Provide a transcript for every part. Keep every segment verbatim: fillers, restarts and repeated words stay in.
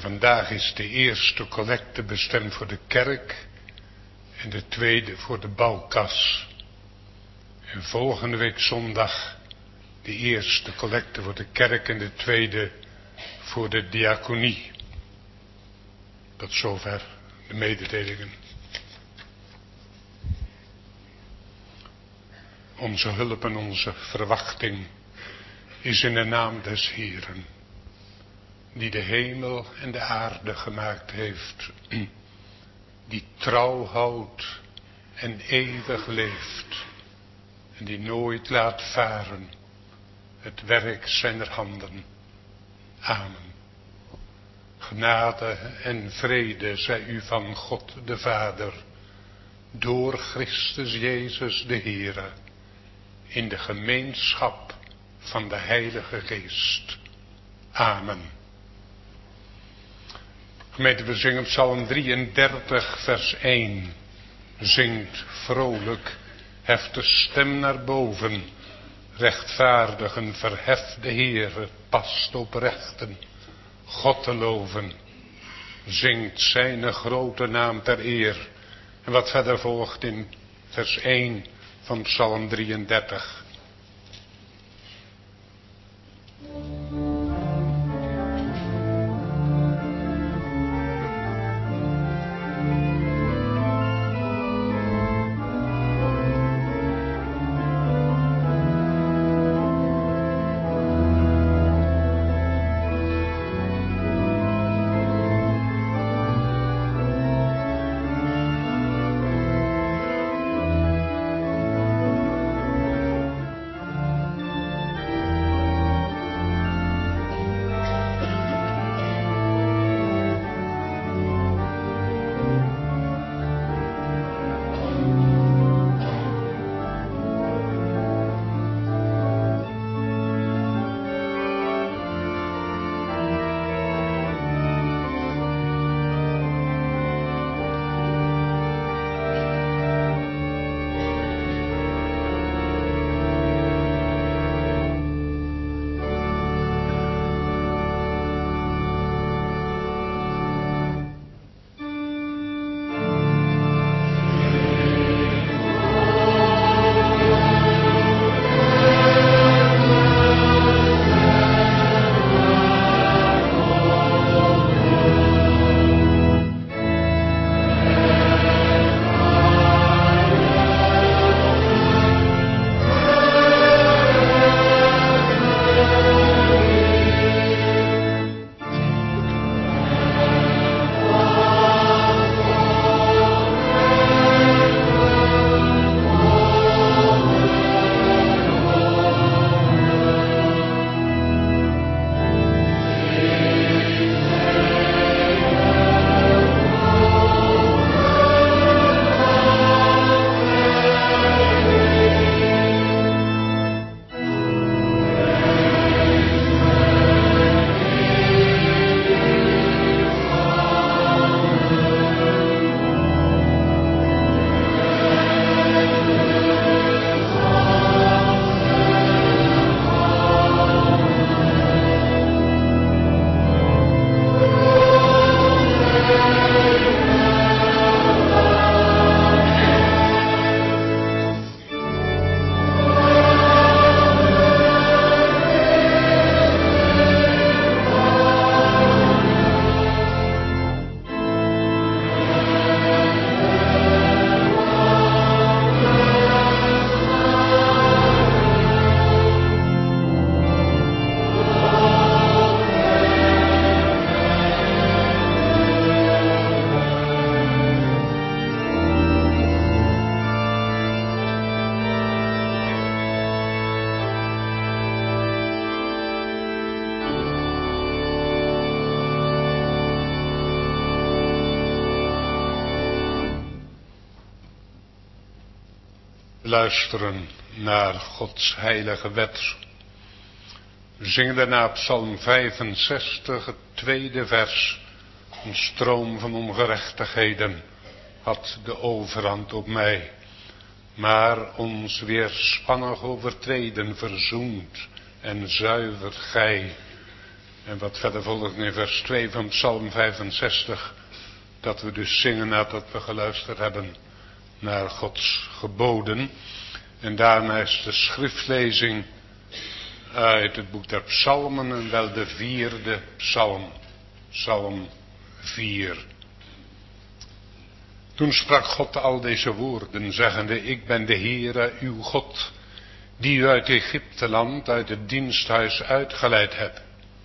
vandaag is de eerste collecte bestemd voor de kerk en de tweede voor de bouwkas. En volgende week zondag de eerste collecte voor de kerk en de tweede voor de diaconie. Tot zover de mededelingen. Onze hulp en onze verwachting is in de naam des Heeren, die de hemel en de aarde gemaakt heeft, die trouw houdt en eeuwig leeft, en die nooit laat varen het werk zijner handen. Amen. Genade en vrede zij u van God de Vader, door Christus Jezus de Heere, in de gemeenschap van de Heilige Geest. Amen. Gemeente, we zingen Psalm drieëndertig vers één. Zingt vrolijk, heft de stem naar boven. Rechtvaardigen, verheft de Heere, past op rechten. God te loven. Zingt zijn grote naam ter eer. En wat verder volgt in vers één van Psalm drieëndertig. Luisteren naar Gods heilige wet. We zingen daarna Psalm vijfenzestig, het tweede vers. Een stroom van ongerechtigheden had de overhand op mij, maar ons weerspannig overtreden verzoend en zuiver gij. En wat verder volgt in vers twee van Psalm vijfenzestig, dat we dus zingen nadat we geluisterd hebben naar Gods geboden. En daarna is de schriftlezing uit het boek der Psalmen en wel de vierde psalm, Psalm vier. Toen sprak God al deze woorden, zeggende: Ik ben de Heere, uw God, die u uit Egypteland, uit het diensthuis uitgeleid hebt.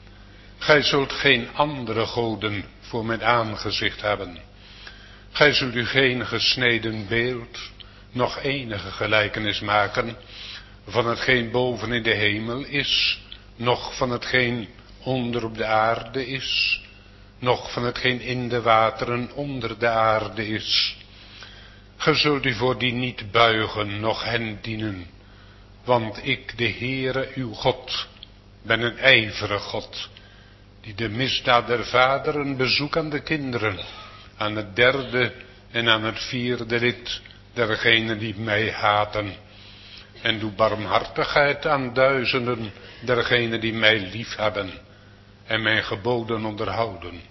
Gij zult geen andere goden voor mijn aangezicht hebben. Gij zult u geen gesneden beeld, nog enige gelijkenis maken van hetgeen boven in de hemel is, noch van hetgeen onder op de aarde is, noch van hetgeen in de wateren onder de aarde is. Gij zult u voor die niet buigen, noch hen dienen, want ik, de Heere, uw God, ben een ijverige God, die de misdaad der vaderen bezoekt aan de kinderen, aan het derde en aan het vierde lid dergenen die mij haten, en doe barmhartigheid aan duizenden dergenen die mij liefhebben en mijn geboden onderhouden.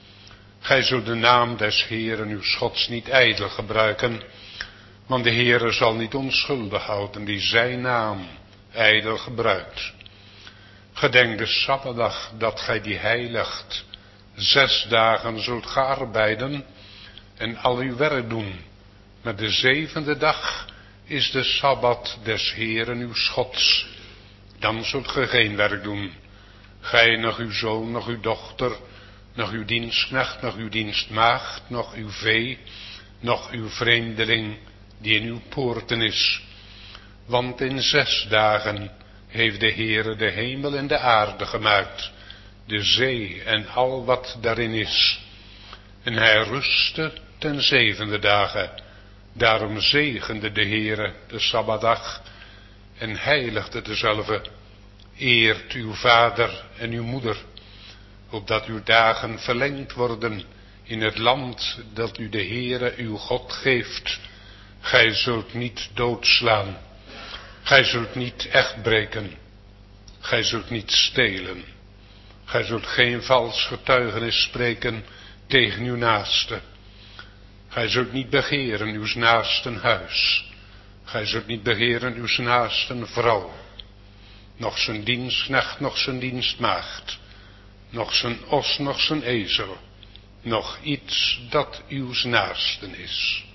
Gij zult de naam des Heeren uw Gods niet ijdel gebruiken, want de Heere zal niet onschuldig houden die zijn naam ijdel gebruikt. Gedenk de Sabbatdag dat gij die heiligt, zes dagen zult gearbeiden en al uw werk doen. Maar de zevende dag is de Sabbat des Heeren uw Gods. Dan zult ge geen werk doen. Gij, nog uw zoon, nog uw dochter, nog uw dienstknecht, nog uw dienstmaagd, nog uw vee, nog uw vreemdeling die in uw poorten is. Want in zes dagen heeft de Heere de hemel en de aarde gemaakt, de zee en al wat daarin is. En hij rustte ten zevende dagen. Daarom zegende de Heere de Sabbatdag en heiligde dezelve. Eert uw vader en uw moeder, opdat uw dagen verlengd worden in het land dat u de Heere uw God geeft. Gij zult niet doodslaan. Gij zult niet echt breken. Gij zult niet stelen. Gij zult geen vals getuigenis spreken tegen uw naaste. Gij zult niet begeren uw naasten huis. Gij zult niet begeren uw naasten vrouw. Nog zijn dienstknecht, nog zijn dienstmaagd. Nog zijn os, nog zijn ezel. Nog iets dat uw naasten is.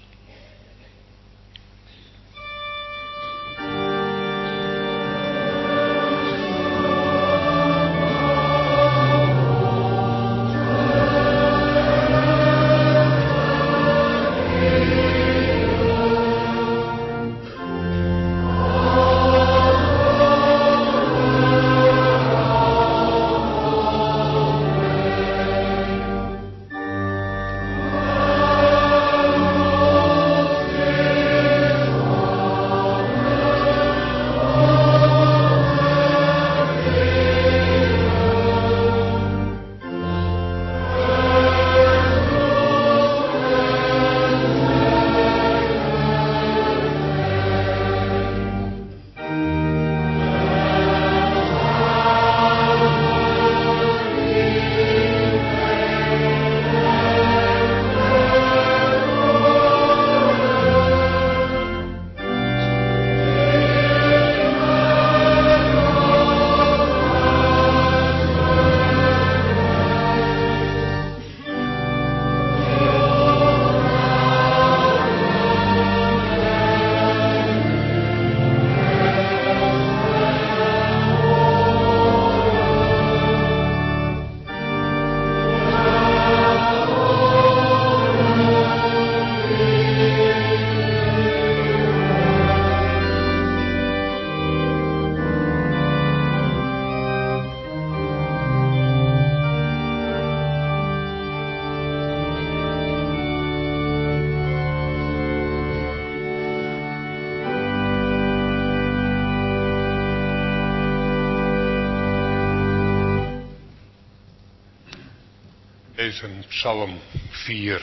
Lezen Psalm vier.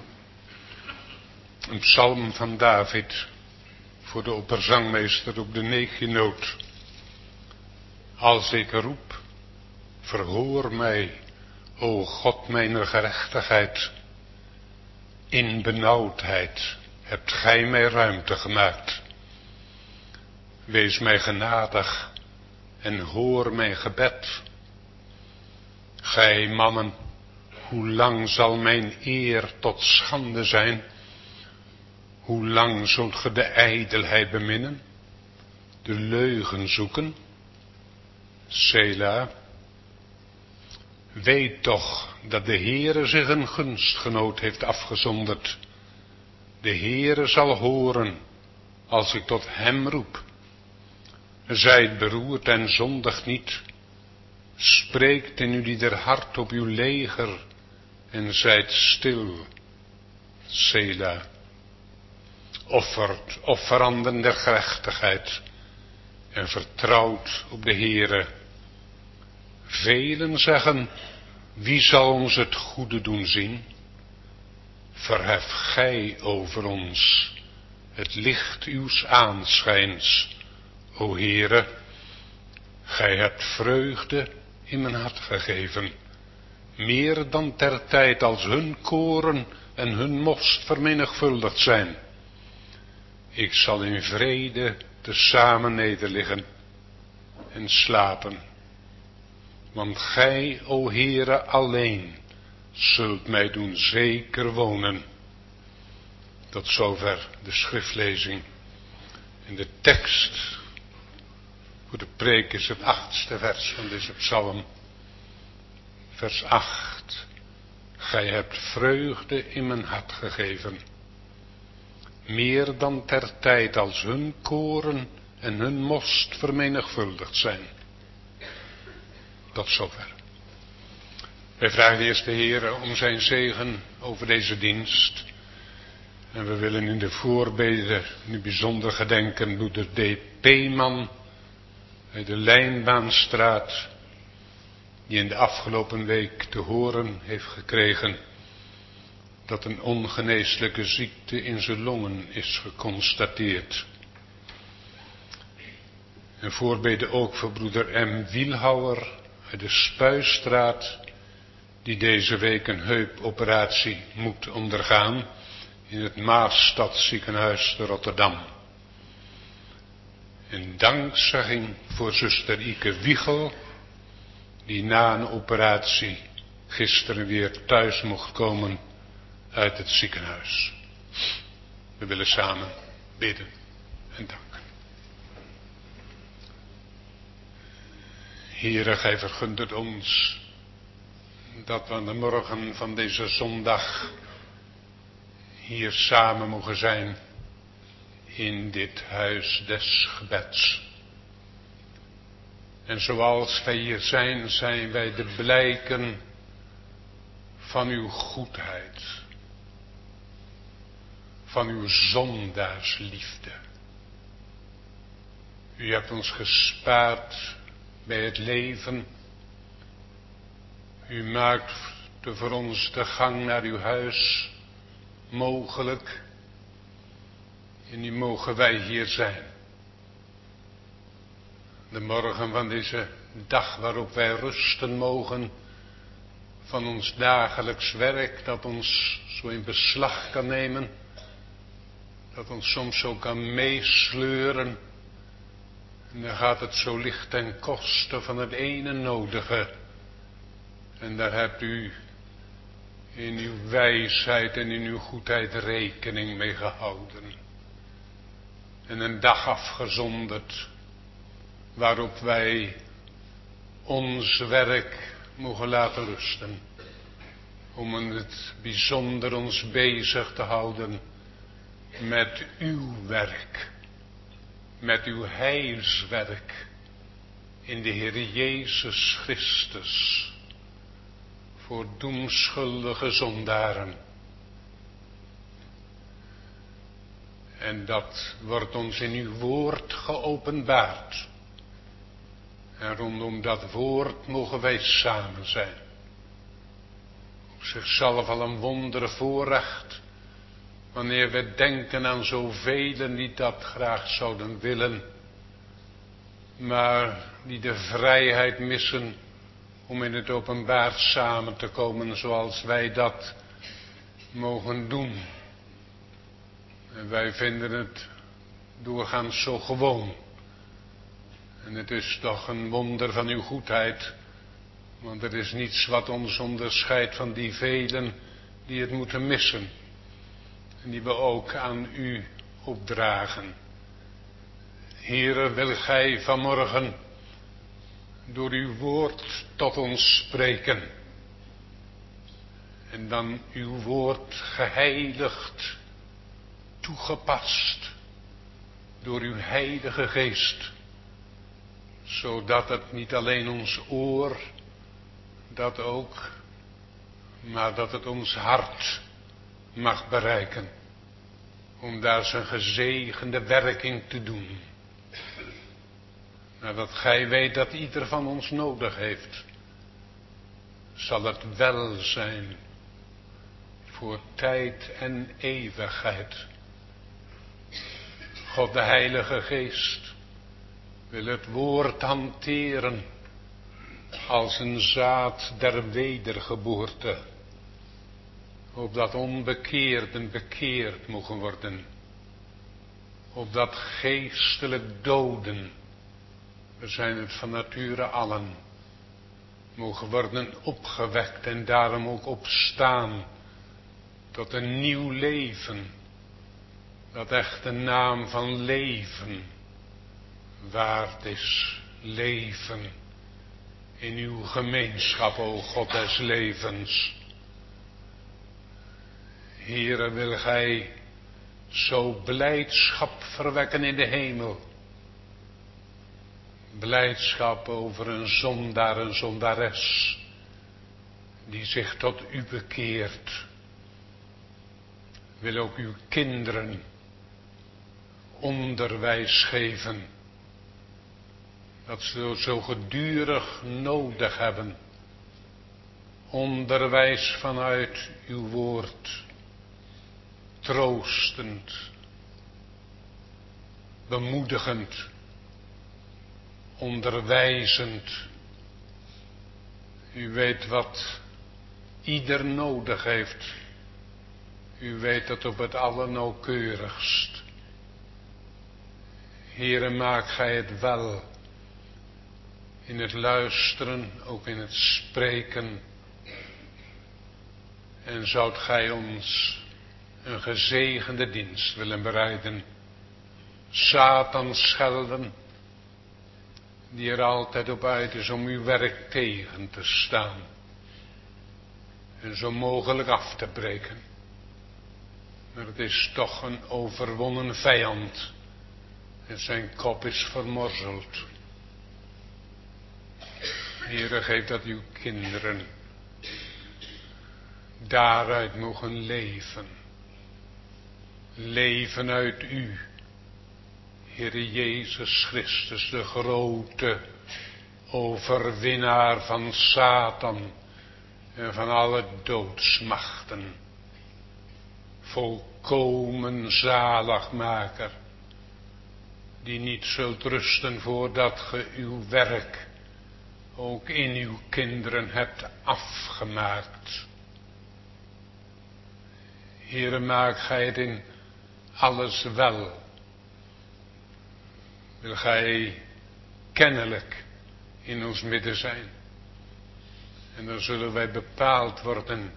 Een psalm van David voor de opperzangmeester op de negenoot. Als ik roep, Verhoor mij, o God mijner gerechtigheid. In benauwdheid hebt gij mij ruimte gemaakt. Wees mij genadig en hoor mijn gebed. Gij mannen, hoe lang zal mijn eer tot schande zijn? Hoe lang zult ge de ijdelheid beminnen, de leugen zoeken? Sela. Weet toch dat de Heere zich een gunstgenoot heeft afgezonderd. De Heere zal horen als ik tot hem roep. Zijt beroerd en zondigt niet. Spreekt in ulieder hart op uw leger en zijt stil. Sela. Offert offeranden der gerechtigheid en vertrouwt op de Heere. Velen zeggen, wie zal ons het goede doen zien? Verhef gij over ons het licht uws aanschijns, o Heere. Gij hebt vreugde in mijn hart gegeven, meer dan ter tijd als hun koren en hun most vermenigvuldigd zijn. Ik zal in vrede tezamen nederliggen en slapen. Want gij, o Heere, alleen zult mij doen zeker wonen. Tot zover de schriftlezing. En de tekst voor de preek is het achtste vers van deze psalm. Vers acht. Gij hebt vreugde in mijn hart gegeven. Meer dan ter tijd als hun koren en hun most vermenigvuldigd zijn. Tot zover. Wij vragen eerst de Heere om zijn zegen over deze dienst. En we willen in de voorbeden nu bijzonder gedenken broeder D. Peeman uit de Lijnbaanstraat, die in de afgelopen week te horen heeft gekregen dat een ongeneeslijke ziekte in zijn longen is geconstateerd. En voorbeden ook voor broeder M. Wielhouwer uit de Spuistraat, die deze week een heupoperatie moet ondergaan in het Maasstadziekenhuis te Rotterdam. En dankzegging voor zuster Ike Wiegel, die na een operatie gisteren weer thuis mocht komen uit het ziekenhuis. We willen samen bidden en danken. Heere, gij vergunt het ons dat we aan de morgen van deze zondag hier samen mogen zijn in dit huis des gebeds. En zoals wij hier zijn, zijn wij de blijken van uw goedheid, van uw zondaarsliefde. U hebt ons gespaard bij het leven. U maakt voor ons de gang naar uw huis mogelijk. En nu mogen wij hier zijn. De morgen van deze dag waarop wij rusten mogen van ons dagelijks werk, dat ons zo in beslag kan nemen, dat ons soms zo kan meesleuren. En dan gaat het zo licht ten koste van het ene nodige. En daar hebt u in uw wijsheid en in uw goedheid rekening mee gehouden. En een dag afgezonderd waarop wij ons werk mogen laten rusten. Om het bijzonder ons bezig te houden met uw werk. Met uw heilswerk in de Heer Jezus Christus. Voor doemschuldige zondaren. En dat wordt ons in uw woord geopenbaard. En rondom dat woord mogen wij samen zijn. Op zichzelf al een wondere voorrecht. Wanneer we denken aan zoveel die dat graag zouden willen. Maar die de vrijheid missen om in het openbaar samen te komen zoals wij dat mogen doen. En wij vinden het doorgaans zo gewoon. En het is toch een wonder van uw goedheid, want er is niets wat ons onderscheidt van die velen die het moeten missen. En die we ook aan u opdragen. Heere, wil gij vanmorgen door uw woord tot ons spreken. En dan uw woord geheiligd, toegepast door uw heilige geest. Zodat het niet alleen ons oor, dat ook, maar dat het ons hart mag bereiken. Om daar zijn gezegende werking te doen. Nadat gij weet dat ieder van ons nodig heeft, zal het wel zijn voor tijd en eeuwigheid. God de Heilige Geest wil het woord hanteren als een zaad der wedergeboorte, opdat onbekeerden bekeerd mogen worden, opdat geestelijk doden, we zijn het van nature allen, mogen worden opgewekt en daarom ook opstaan tot een nieuw leven, dat echt de naam van leven waard is. Leven in uw gemeenschap, o God des levens. Heere, wil gij zo blijdschap verwekken in de hemel. Blijdschap over een zondaar, een zondares, die zich tot u bekeert. Wil ook uw kinderen onderwijs geven, dat ze zo gedurig nodig hebben. Onderwijs vanuit uw woord, troostend, bemoedigend, onderwijzend. U weet wat ieder nodig heeft. U weet het op het allernauwkeurigst. Heere, maak gij het wel in het luisteren, ook in het spreken. En zoudt gij ons een gezegende dienst willen bereiden. Satan schelden, die er altijd op uit is om uw werk tegen te staan. En zo mogelijk af te breken. Maar het is toch een overwonnen vijand. En zijn kop is vermorzeld. Heere, geef dat uw kinderen daaruit mogen leven. Leven uit u. Heere Jezus Christus, de grote overwinnaar van Satan en van alle doodsmachten. Volkomen zaligmaker, die niet zult rusten voordat ge uw werk ook in uw kinderen hebt afgemaakt. Heere, maak gij het in alles wel. Wil gij kennelijk in ons midden zijn. En dan zullen wij bepaald worden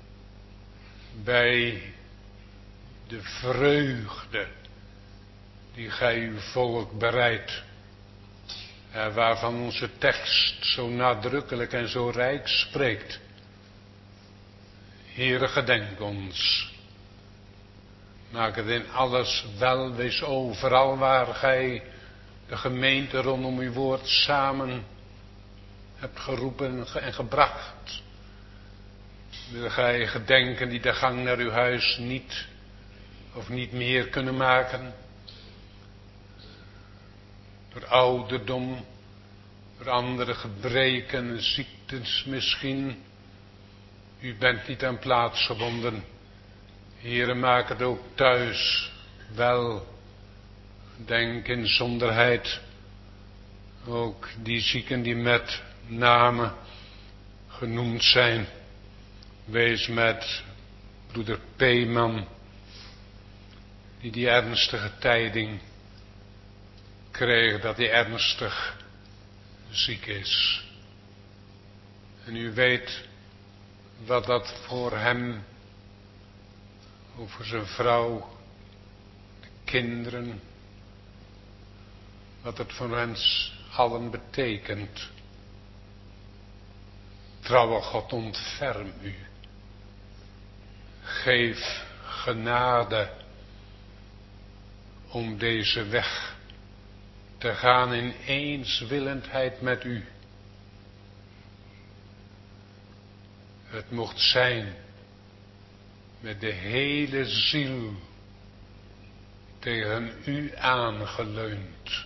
bij de vreugde die gij uw volk bereidt. En waarvan onze tekst zo nadrukkelijk en zo rijk spreekt. Heere, gedenk ons. Maak het in alles wel, wees overal waar gij de gemeente rondom uw woord samen hebt geroepen en gebracht. Wil gij gedenken die de gang naar uw huis niet of niet meer kunnen maken. Door ouderdom, door andere gebreken, ziektes misschien. U bent niet aan plaats gebonden. Heere, maak het ook thuis wel. Denk in zonderheid ook die zieken die met name genoemd zijn. Wees met broeder Peeman, die die ernstige tijding kreeg dat hij ernstig ziek is. En u weet wat dat voor hem, over zijn vrouw, de kinderen, wat het voor hen allen betekent. Trouwe God, ontferm u. Geef genade om deze weg te gaan in eenswillendheid met u. Het mocht zijn met de hele ziel tegen u aangeleund.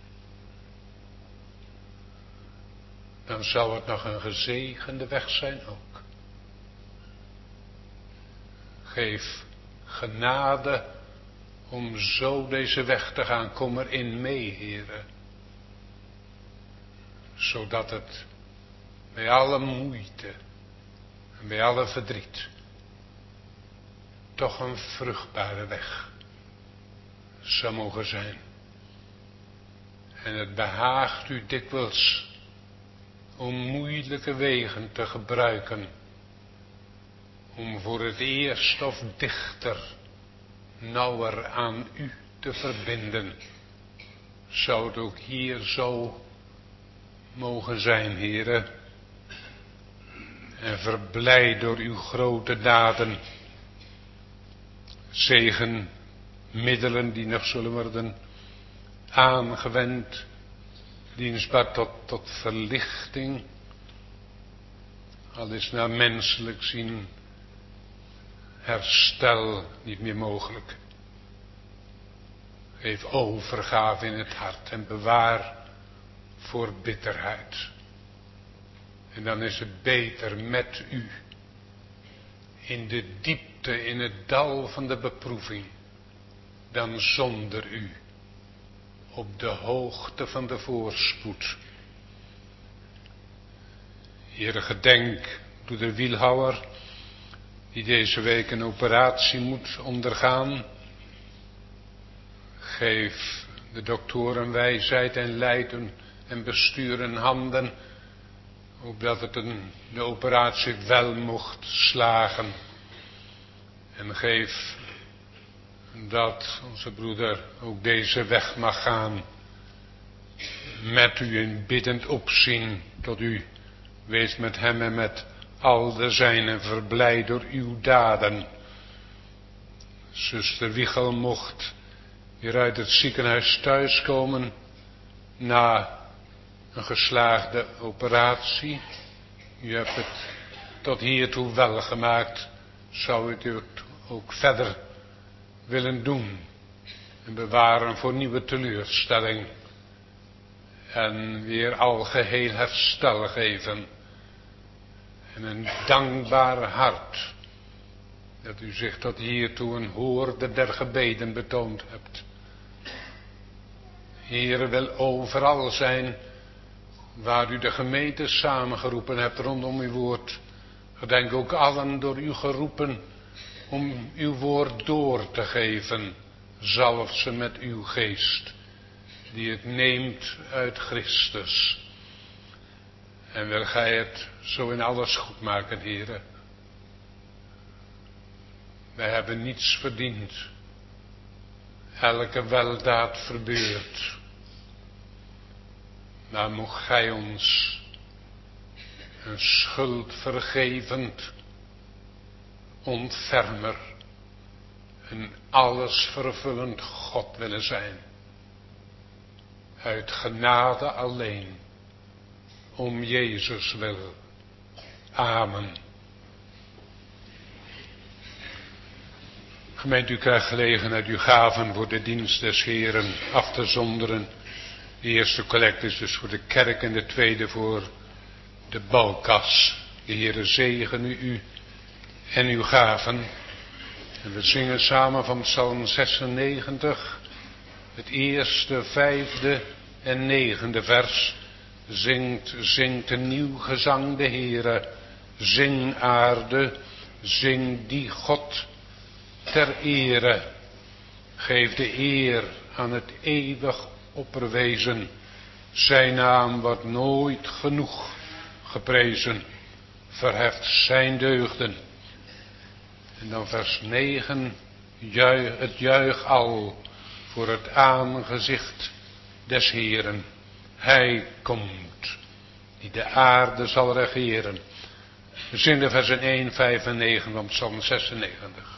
Dan zou het nog een gezegende weg zijn ook. Geef genade om zo deze weg te gaan. Kom erin mee, Heere. Zodat het bij alle moeite en bij alle verdriet toch een vruchtbare weg zou mogen zijn. En het behaagt u dikwijls om moeilijke wegen te gebruiken, om voor het eerst of dichter, nauwer aan u te verbinden. Zou het ook hier zo mogen zijn, Heere. En verblijd door uw grote daden, zegenmiddelen die nog zullen worden aangewend, dienstbaar tot, tot verlichting, al is naar menselijk zien herstel niet meer mogelijk. Geef overgave in het hart en bewaar voor bitterheid. En dan is het beter met u, in de diepte, in het dal van de beproeving, dan zonder u, op de hoogte van de voorspoed. Heere, gedenk broeder Wielhouwer, die deze week een operatie moet ondergaan. Geef de doktoren wijsheid en leiden en besturen handen, opdat het een, de operatie wel mocht slagen. En geef dat onze broeder ook deze weg mag gaan, met u in biddend opzien tot u. Wees met hem en met al de zijnen verblijd door uw daden. Zuster Wiegel mocht weer uit het ziekenhuis thuiskomen na een geslaagde operatie. U hebt het tot hiertoe wel gemaakt. Zou u het ook verder willen doen en bewaren voor nieuwe teleurstelling en weer algeheel herstel geven en een dankbaar hart dat u zich tot hiertoe een hoorde der gebeden betoond hebt. Heere, wil overal zijn waar u de gemeente samengeroepen hebt rondom uw woord. Gedenk ook allen door u geroepen om uw woord door te geven. Zalf ze met uw geest, die het neemt uit Christus. En wil gij het zo in alles goed maken, Heere. Wij hebben niets verdiend. Elke weldaad verbeurd. Maar mocht gij ons een schuldvergevend ontfermer, een alles vervullend God willen zijn. Uit genade alleen, om Jezus wil. Amen. Gemeente, u krijgt gelegenheid uw gaven voor de dienst des Heeren af te zonderen. De eerste collect is dus voor de kerk en de tweede voor de bouwkas. De Heere zegene u en uw gaven. En we zingen samen van Psalm zesennegentig, het eerste, vijfde en negende vers. zingt, zingt een nieuw gezang de Heere. Zing aarde, zing die God ter ere. Geef de eer aan het eeuwig opperwezen. Zijn naam wordt nooit genoeg geprezen. Verheft zijn deugden. En dan vers negen. Juich, het juich al voor het aangezicht des Heeren. Hij komt, die de aarde zal regeren. We zingen versen één, vijf en negen van Psalm zesennegentig.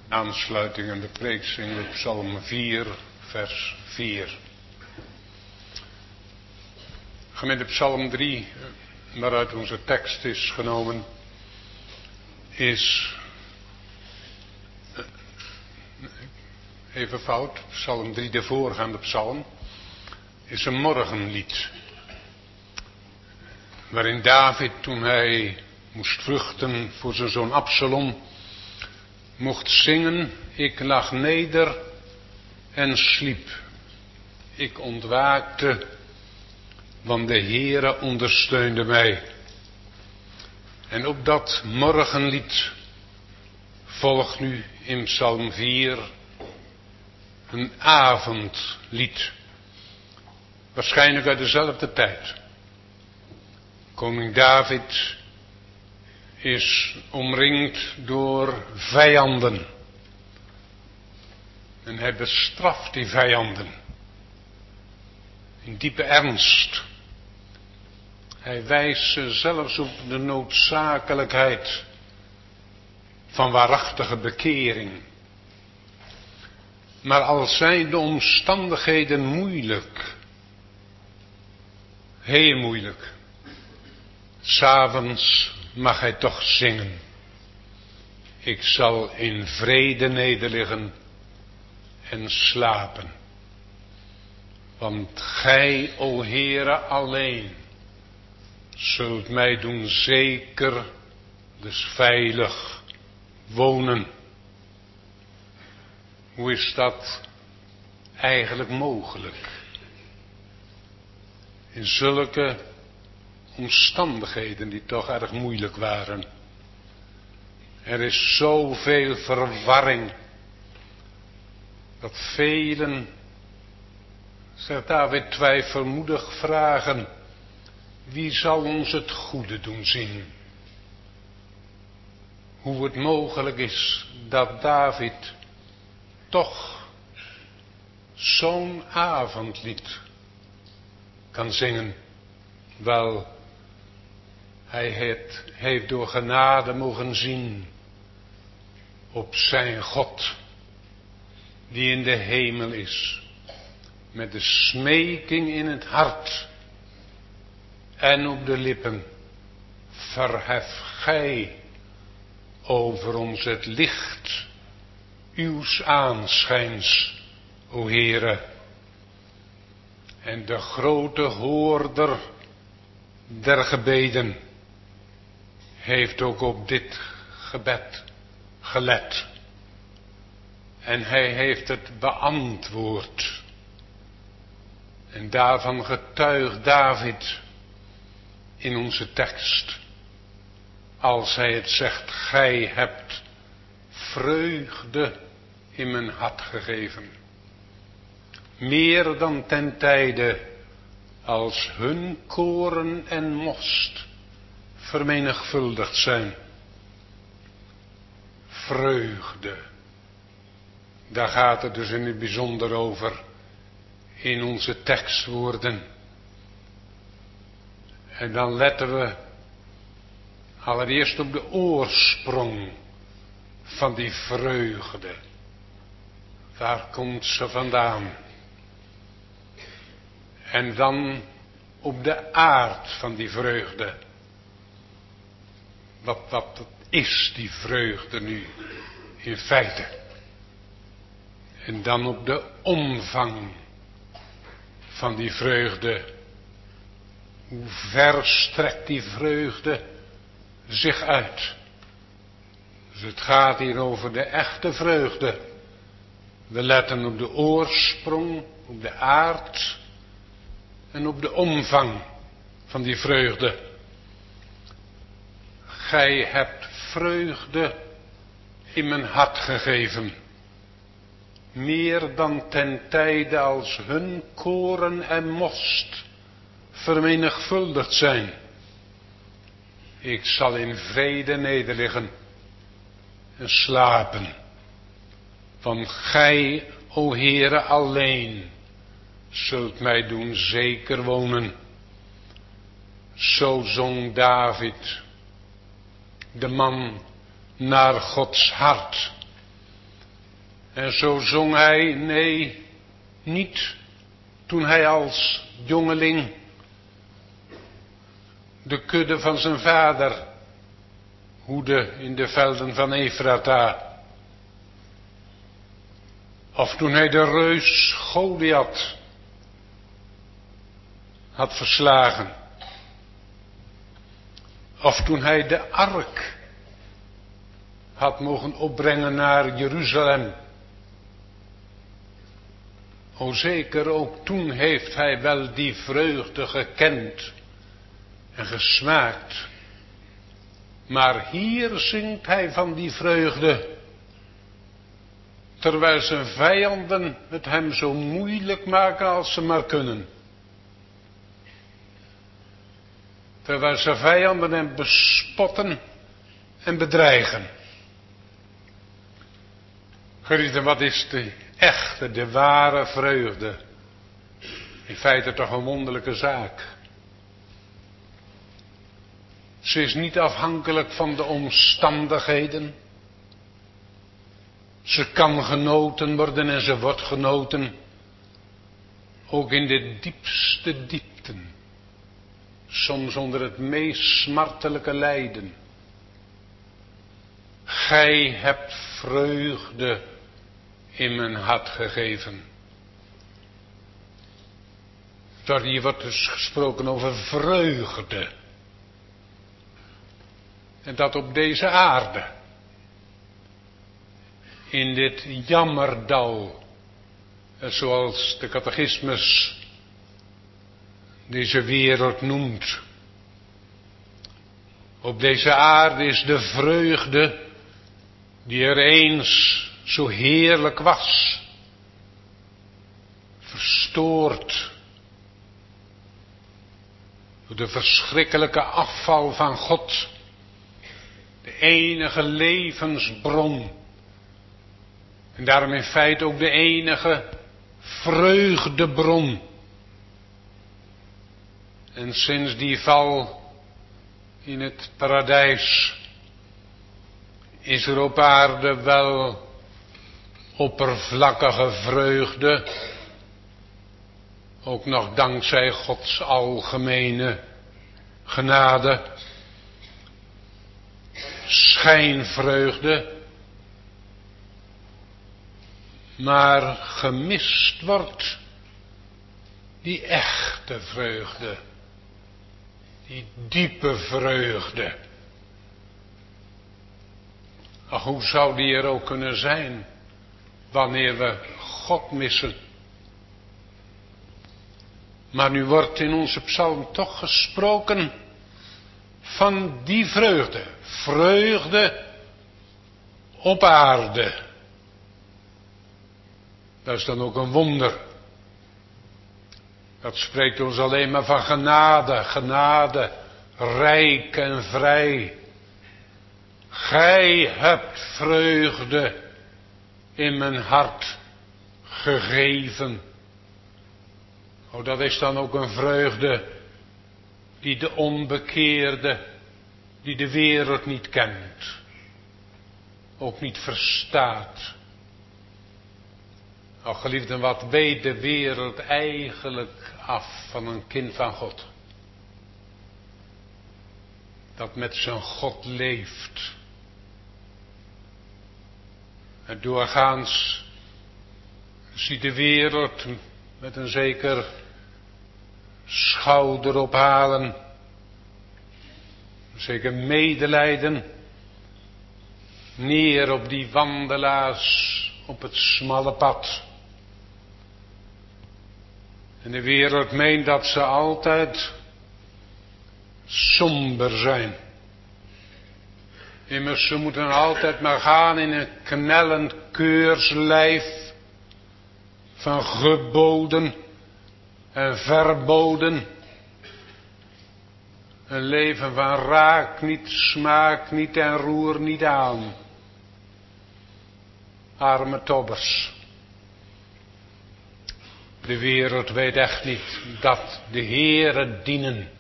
aansluiting en de preek zingen we Psalm vier, vers vier. Gemeente Psalm drie, waaruit onze tekst is genomen, is, even fout, Psalm drie, de voorgaande psalm, is een morgenlied. Waarin David, toen hij moest vluchten voor zijn zoon Absalom, mocht zingen: ik lag neder en sliep. Ik ontwaakte, want de Heere ondersteunde mij. En op dat morgenlied volgt nu in Psalm vier een avondlied. Waarschijnlijk uit dezelfde tijd. Koning David is omringd door vijanden. En hij bestraft die vijanden. In diepe ernst. Hij wijst ze zelfs op de noodzakelijkheid van waarachtige bekering. Maar al zijn de omstandigheden moeilijk, heel moeilijk, 's avonds mag hij toch zingen. Ik zal in vrede nederliggen en slapen. Want gij, o Heere, alleen zult mij doen zeker, dus veilig wonen. Hoe is dat eigenlijk mogelijk? In zulke omstandigheden die toch erg moeilijk waren. Er is zoveel verwarring, dat velen, zegt David twijfelmoedig, vragen: wie zal ons het goede doen zien? Hoe het mogelijk is dat David toch zo'n avondlied kan zingen. Wel, hij het heeft door genade mogen zien op zijn God, die in de hemel is, met de smeking in het hart en op de lippen: verhef gij over ons het licht uws aanschijns, o Heere. En de grote hoorder der gebeden heeft ook op dit gebed gelet. En hij heeft het beantwoord. En daarvan getuigt David in onze tekst, als hij het zegt: gij hebt vreugde in mijn hart gegeven. Meer dan ten tijde als hun koren en most vermenigvuldigd zijn. Vreugde. Daar gaat het dus in het bijzonder over in onze tekstwoorden. En dan letten we allereerst op de oorsprong van die vreugde. Waar komt ze vandaan? En dan op de aard van die vreugde. Wat, wat is die vreugde nu in feite? En dan op de omvang van die vreugde. Hoe ver strekt die vreugde zich uit? Dus het gaat hier over de echte vreugde. We letten op de oorsprong, op de aard en op de omvang van die vreugde. Gij hebt vreugde in mijn hart gegeven, meer dan ten tijde als hun koren en most vermenigvuldigd zijn. Ik zal in vrede nederliggen en slapen. Want gij, o Heere, alleen zult mij doen zeker wonen. Zo zong David, de man naar Gods hart. En zo zong hij, nee, niet toen hij als jongeling de kudde van zijn vader hoedde in de velden van Efrata. Of toen hij de reus Goliath had verslagen. Of toen hij de ark had mogen opbrengen naar Jeruzalem. O zeker, ook toen heeft hij wel die vreugde gekend en gesmaakt. Maar hier zingt hij van die vreugde, terwijl zijn vijanden het hem zo moeilijk maken als ze maar kunnen. Terwijl zijn vijanden hem bespotten en bedreigen. Geliefden, wat is de echte, de ware vreugde? In feite toch een wonderlijke zaak. Ze is niet afhankelijk van de omstandigheden. Ze kan genoten worden en ze wordt genoten. Ook in de diepste diepten. Soms onder het meest smartelijke lijden. Gij hebt vreugde in mijn hart gegeven. Daar hier wordt dus gesproken over vreugde. En dat op deze aarde. In dit jammerdal. Zoals de catechismus deze wereld noemt. Op deze aarde is de vreugde die er eens zo heerlijk was, verstoord door de verschrikkelijke afval van God, de enige levensbron en daarom in feite ook de enige vreugdebron. En sinds die val in het paradijs is er op aarde wel oppervlakkige vreugde, ook nog dankzij Gods algemene genade, schijnvreugde, maar gemist wordt die echte vreugde, die diepe vreugde. Ach, hoe zou die er ook kunnen zijn wanneer we God missen? Maar nu wordt in onze psalm toch gesproken van die vreugde. Vreugde op aarde. Dat is dan ook een wonder. Dat spreekt ons alleen maar van genade, genade, rijk en vrij. Gij hebt vreugde in mijn hart gegeven. Oh, dat is dan ook een vreugde die de onbekeerde, die de wereld niet kent, ook niet verstaat. Oh, geliefden, wat weet de wereld eigenlijk af van een kind van God? Dat met zijn God leeft. En doorgaans ziet de wereld met een zeker schouderophalen, een zeker medelijden, neer op die wandelaars op het smalle pad. En de wereld meent dat ze altijd somber zijn. Immers, ze moeten altijd maar gaan in een knellend keurslijf van geboden en verboden. Een leven van raak niet, smaak niet en roer niet aan. Arme tobbers. De wereld weet echt niet dat de Heere dienen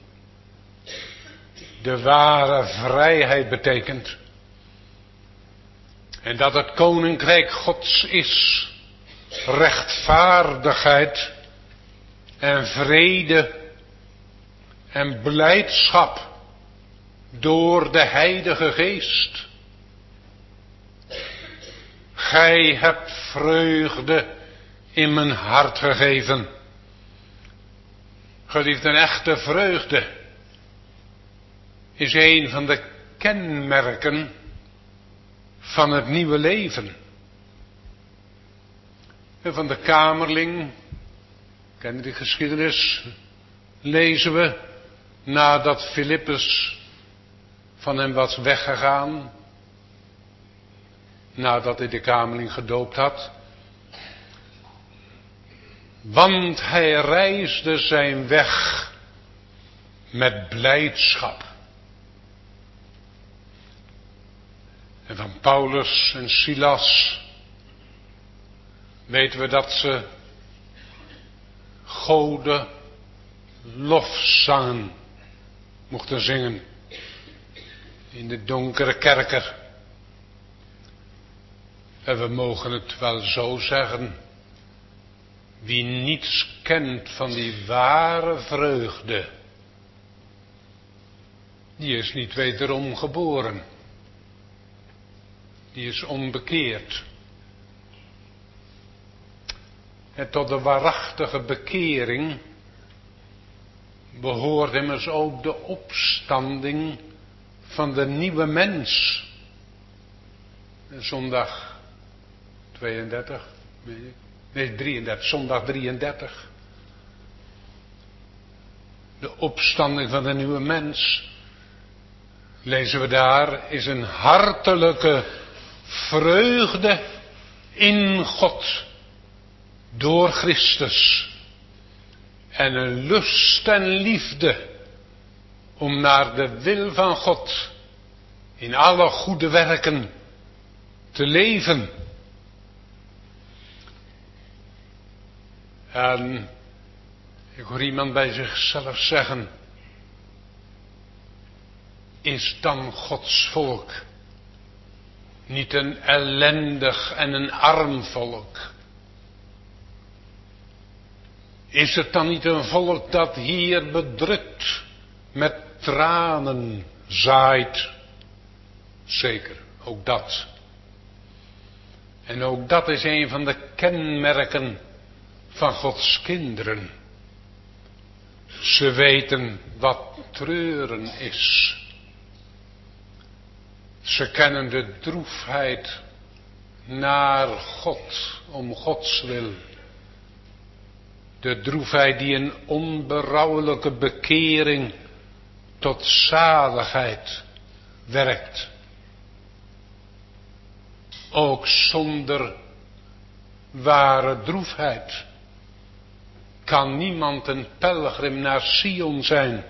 de ware vrijheid betekent. En dat het koninkrijk Gods is rechtvaardigheid en vrede en blijdschap door de Heilige Geest. Gij hebt vreugde in mijn hart gegeven. Geliefden, echte vreugde is een van de kenmerken van het nieuwe leven. En van de kamerling, kennen die geschiedenis, lezen we, nadat Filippus van hem was weggegaan, nadat hij de kamerling gedoopt had. Want hij reisde zijn weg met blijdschap. En van Paulus en Silas weten we dat ze Gode lofzangen mochten zingen in de donkere kerker. En we mogen het wel zo zeggen, wie niets kent van die ware vreugde, die is niet wederom geboren. Die is onbekeerd. En tot de waarachtige bekering behoort immers ook de opstanding van de nieuwe mens. Zondag tweeëndertig, weet ik. Nee, drieëndertig, zondag drieëndertig. De opstanding van de nieuwe mens, lezen we daar, is een hartelijke vreugde in God door Christus. En een lust en liefde om naar de wil van God in alle goede werken te leven. En ik hoor iemand bij zichzelf zeggen, is dan Gods volk niet een ellendig en een arm volk? Is het dan niet een volk dat hier bedrukt met tranen zaait? Zeker, ook dat. En ook dat is een van de kenmerken van Gods kinderen. Ze weten wat treuren is. Ze kennen de droefheid naar God, om Gods wil. De droefheid die een onberouwelijke bekering tot zaligheid werkt. Ook zonder ware droefheid kan niemand een pelgrim naar Sion zijn.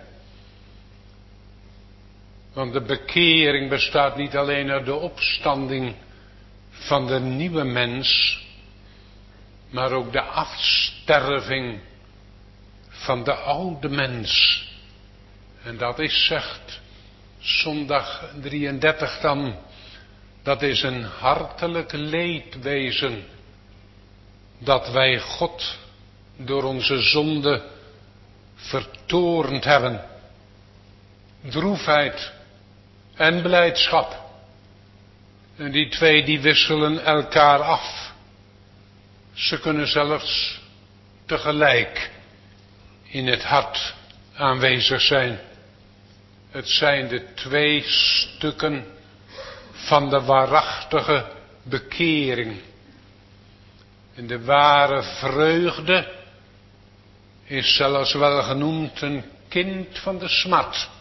Want de bekering bestaat niet alleen uit de opstanding van de nieuwe mens, maar ook de afsterving van de oude mens. En dat is, zegt zondag drieëndertig dan, dat is een hartelijk leedwezen, dat wij God door onze zonde vertoornd hebben. Droefheid en blijdschap. En die twee die wisselen elkaar af. Ze kunnen zelfs tegelijk in het hart aanwezig zijn. Het zijn de twee stukken van de waarachtige bekering. En de ware vreugde is zelfs wel genoemd een kind van de smart.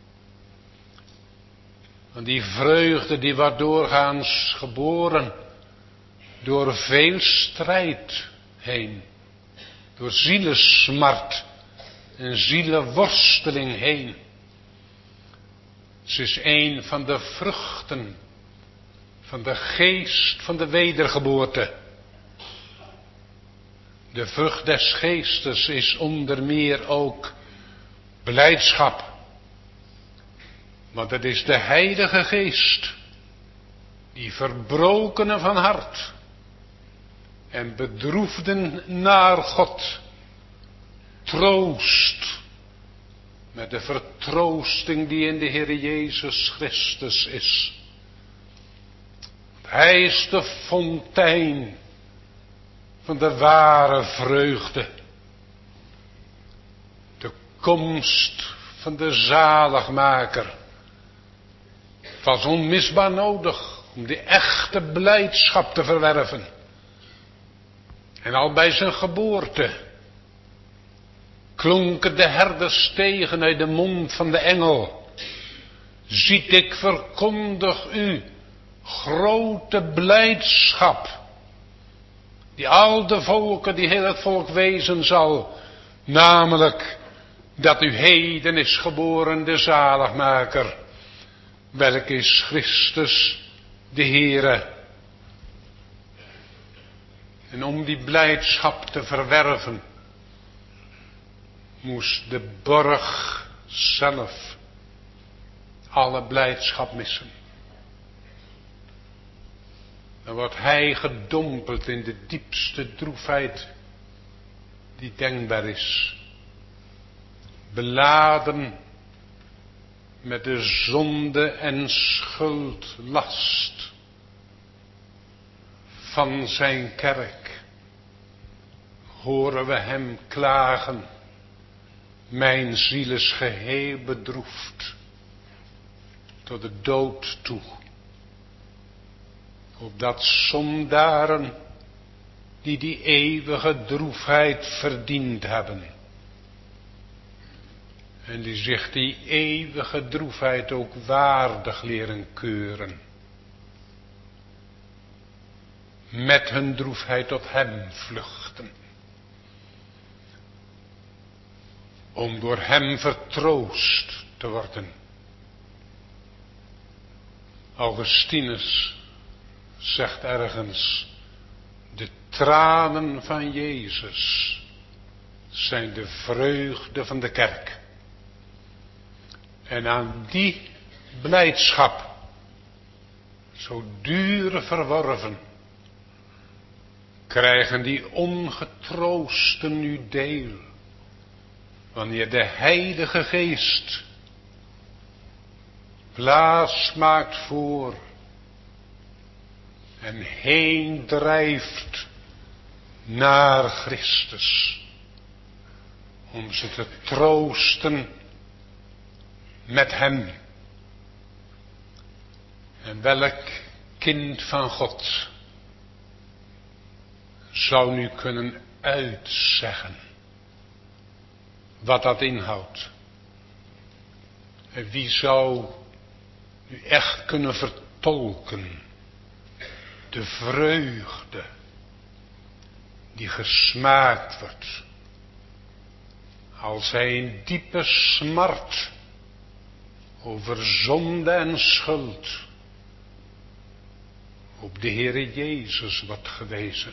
Want die vreugde die wordt doorgaans geboren door veel strijd heen. Door zielesmart en zielenworsteling heen. Ze is een van de vruchten van de geest van de wedergeboorte. De vrucht des geestes is onder meer ook blijdschap. Want het is de Heilige Geest die verbrokenen van hart en bedroefden naar God troost met de vertroosting die in de Heer Jezus Christus is. Hij is de fontein van de ware vreugde. De komst van de zaligmaker. Het was onmisbaar nodig om die echte blijdschap te verwerven. En al bij zijn geboorte klonken de herderstegen uit de mond van de engel. Ziet, ik verkondig u grote blijdschap, die al de volken, die heel het volk wezen zal, namelijk dat u heden is geboren de zaligmaker, welk is Christus de Heere. En om die blijdschap te verwerven, moest de borg zelf alle blijdschap missen. Dan wordt hij gedompeld in de diepste droefheid die denkbaar is. Beladen met de zonde en schuldlast van zijn kerk, horen we hem klagen. Mijn ziel is geheel bedroefd tot de dood toe. Opdat zondaren die die eeuwige droefheid verdiend hebben. En die zich die eeuwige droefheid ook waardig leren keuren. Met hun droefheid tot hem vluchten. Om door hem vertroost te worden. Augustinus zegt ergens, de tranen van Jezus zijn de vreugde van de kerk. En aan die blijdschap, zo duur verworven, krijgen die ongetroosten nu deel, wanneer de Heilige Geest plaats maakt voor en heen drijft naar Christus, om ze te troosten met hem. En welk kind van God zou nu kunnen uitzeggen wat dat inhoudt? En wie zou nu echt kunnen vertolken de vreugde die gesmaakt wordt als hij in diepe smart over zonde en schuld op de Heere Jezus wordt gewezen.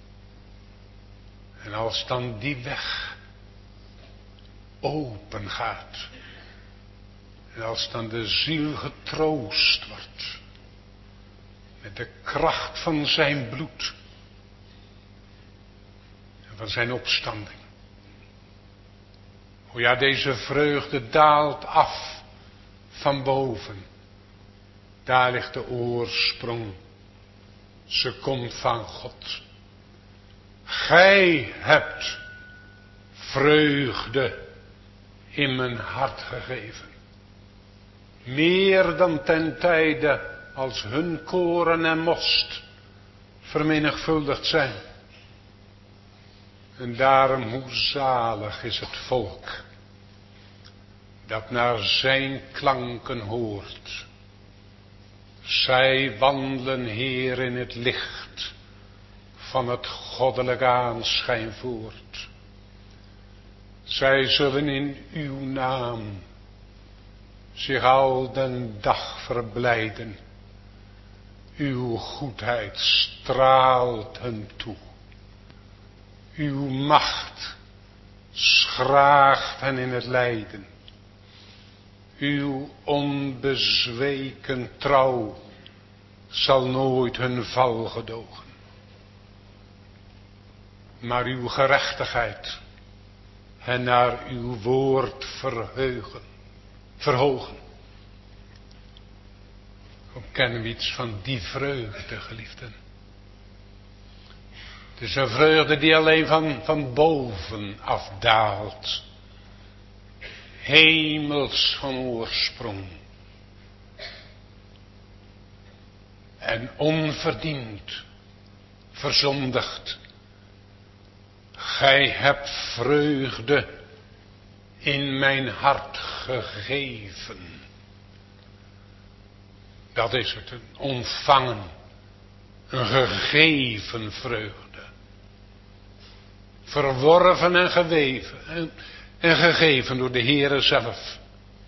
En als dan die weg open gaat, en als dan de ziel getroost wordt met de kracht van zijn bloed en van zijn opstanding. O ja, deze vreugde daalt af van boven. Daar ligt de oorsprong. Ze komt van God. Gij hebt vreugde in mijn hart gegeven. Meer dan ten tijde als hun koren en most vermenigvuldigd zijn. En daarom hoe zalig is het volk dat naar zijn klanken hoort. Zij wandelen, Heer, in het licht van het goddelijk aanschijn voort. Zij zullen in uw naam zich al den dag verblijden. Uw goedheid straalt hen toe. Uw macht schraagt hen in het lijden. Uw onbezweken trouw zal nooit hun val gedogen. Maar uw gerechtigheid hen naar uw woord verheugen, verhogen. Hoe kennen we iets van die vreugde, geliefden? Het is een vreugde die alleen van, van boven afdaalt. Hemels van oorsprong. En onverdiend, verzondigd. Gij hebt vreugde in mijn hart gegeven. Dat is het, een ontvangen, een gegeven vreugde. Verworven en geweven en, en gegeven door de Heere zelf.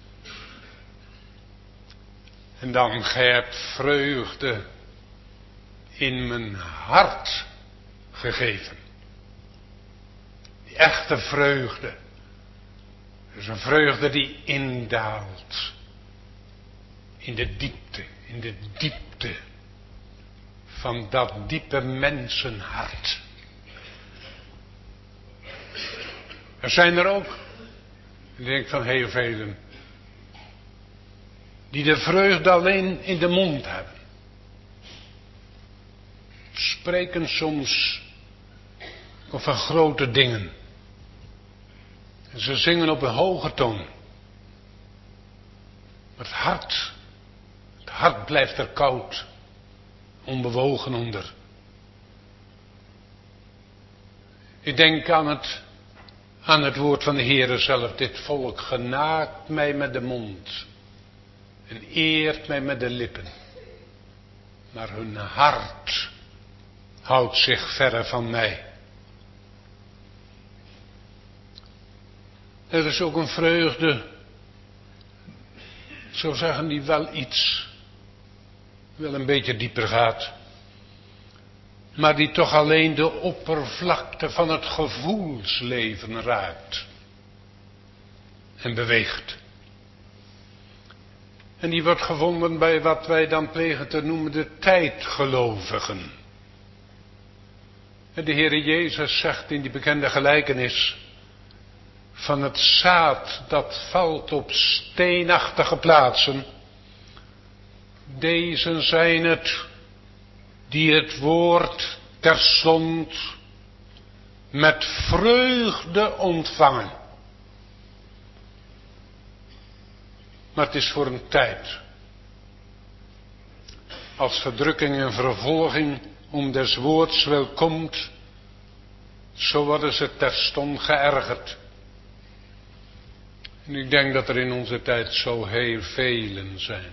En dan, gij hebt vreugde in mijn hart gegeven. Die echte vreugde. Dat is een vreugde die indaalt. In de diepte, in de diepte van dat diepe mensenhart. Er zijn er ook, ik denk van heel velen, die de vreugde alleen in de mond hebben. Spreken soms over grote dingen. En ze zingen op een hoge toon. Maar het hart, het hart blijft er koud, onbewogen onder. Ik denk aan het, aan het woord van de Heere zelf. Dit volk genaakt mij met de mond en eert mij met de lippen. Maar hun hart houdt zich verre van mij. Er is ook een vreugde, ik zou zeggen, die wel iets, wel een beetje dieper gaat. Maar die toch alleen de oppervlakte van het gevoelsleven raakt. En beweegt. En die wordt gevonden bij wat wij dan plegen te noemen de tijdgelovigen. En de Heere Jezus zegt in die bekende gelijkenis van het zaad dat valt op steenachtige plaatsen. Deze zijn het die het woord terstond met vreugde ontvangen. Maar het is voor een tijd. Als verdrukking en vervolging om des woords wil komt, zo worden ze terstond geërgerd. En ik denk dat er in onze tijd zo heel velen zijn.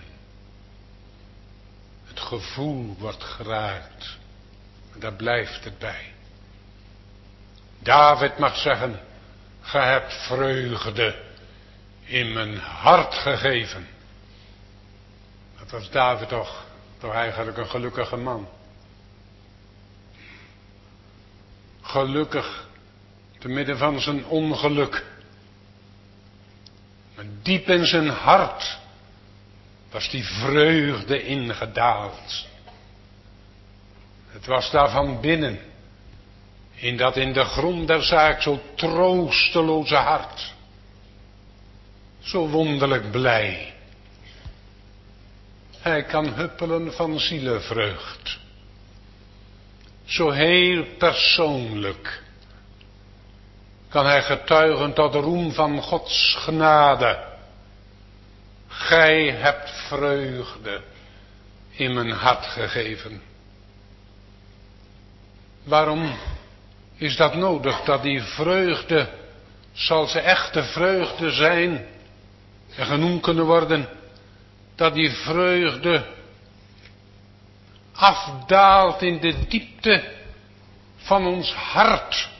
Het gevoel wordt geraakt. Maar daar blijft het bij. David mag zeggen, gij hebt vreugde in mijn hart gegeven. Dat was David toch, toch eigenlijk een gelukkige man. Gelukkig te midden van zijn ongeluk. Maar diep in zijn hart was die vreugde ingedaald. Het was daar van binnen, in dat in de grond der zaak zo troosteloze hart. Zo wonderlijk blij. Hij kan huppelen van zielenvreugd. Zo heel persoonlijk kan hij getuigen tot de roem van Gods genade. Gij hebt vreugde in mijn hart gegeven. Waarom is dat nodig? Dat die vreugde, zal ze echte vreugde zijn en genoemd kunnen worden, dat die vreugde afdaalt in de diepte van ons hart.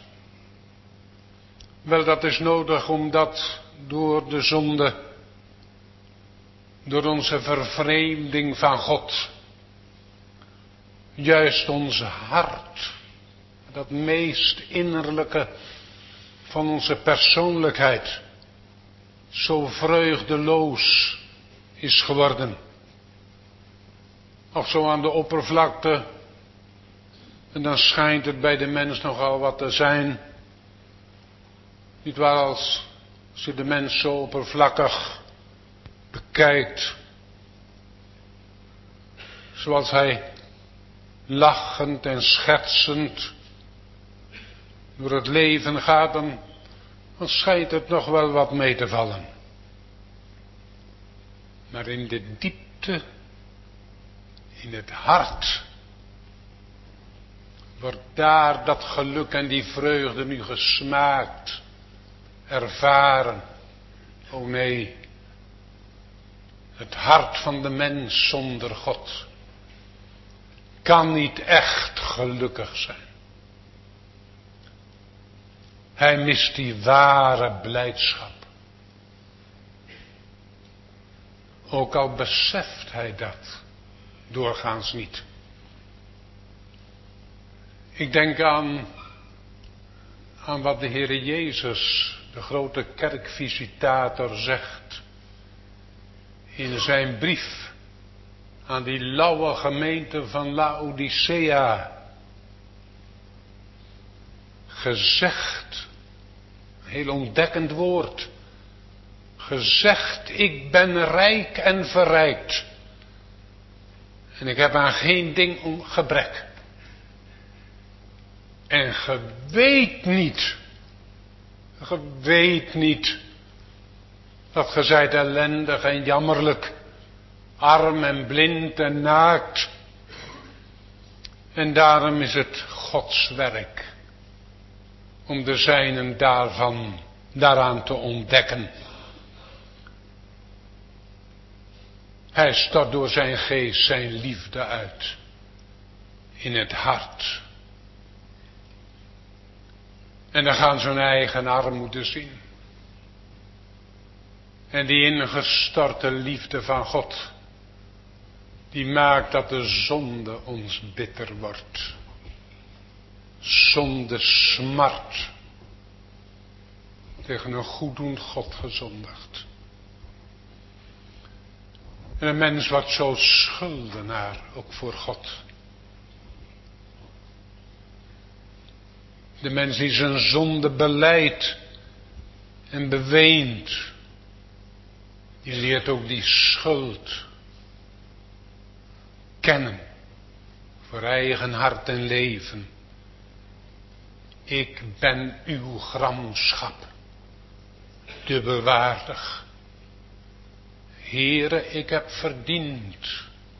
Wel, dat is nodig omdat door de zonde, door onze vervreemding van God, juist ons hart, dat meest innerlijke van onze persoonlijkheid, zo vreugdeloos is geworden. Of zo aan de oppervlakte. En dan schijnt het bij de mens nogal wat te zijn. Niet waar, als, als je de mens zo oppervlakkig bekijkt. Zoals hij lachend en schertsend door het leven gaat, dan, dan schijnt het nog wel wat mee te vallen. Maar in de diepte, in het hart, wordt daar dat geluk en die vreugde nu gesmaakt, ervaren. O nee, het hart van de mens zonder God kan niet echt gelukkig zijn. Hij mist die ware blijdschap. Ook al beseft hij dat doorgaans niet. Ik denk aan, aan wat de Heere Jezus, de grote kerkvisitator, zegt in zijn brief aan die lauwe gemeente van Laodicea. Gezegd, een heel ontdekkend woord. Gezegd, ik ben rijk en verrijkt. En ik heb aan geen ding om gebrek. En ge weet niet, ge weet niet, dat ge zijt ellendig en jammerlijk, arm en blind en naakt. En daarom is het Gods werk om de zijnen daarvan, daaraan te ontdekken. Hij stort door zijn geest zijn liefde uit in het hart. En dan gaan ze hun eigen armoede zien. En die ingestorte liefde van God, die maakt dat de zonde ons bitter wordt. Zonde smart. Tegen een goeddoend God gezondigd. En een mens wordt zo schuldenaar, ook voor God. De mens die zijn zonde belijdt en beweent, die leert ook die schuld kennen. Voor eigen hart en leven. Ik ben uw gramschap, dubbelwaardig. Heere, ik heb verdiend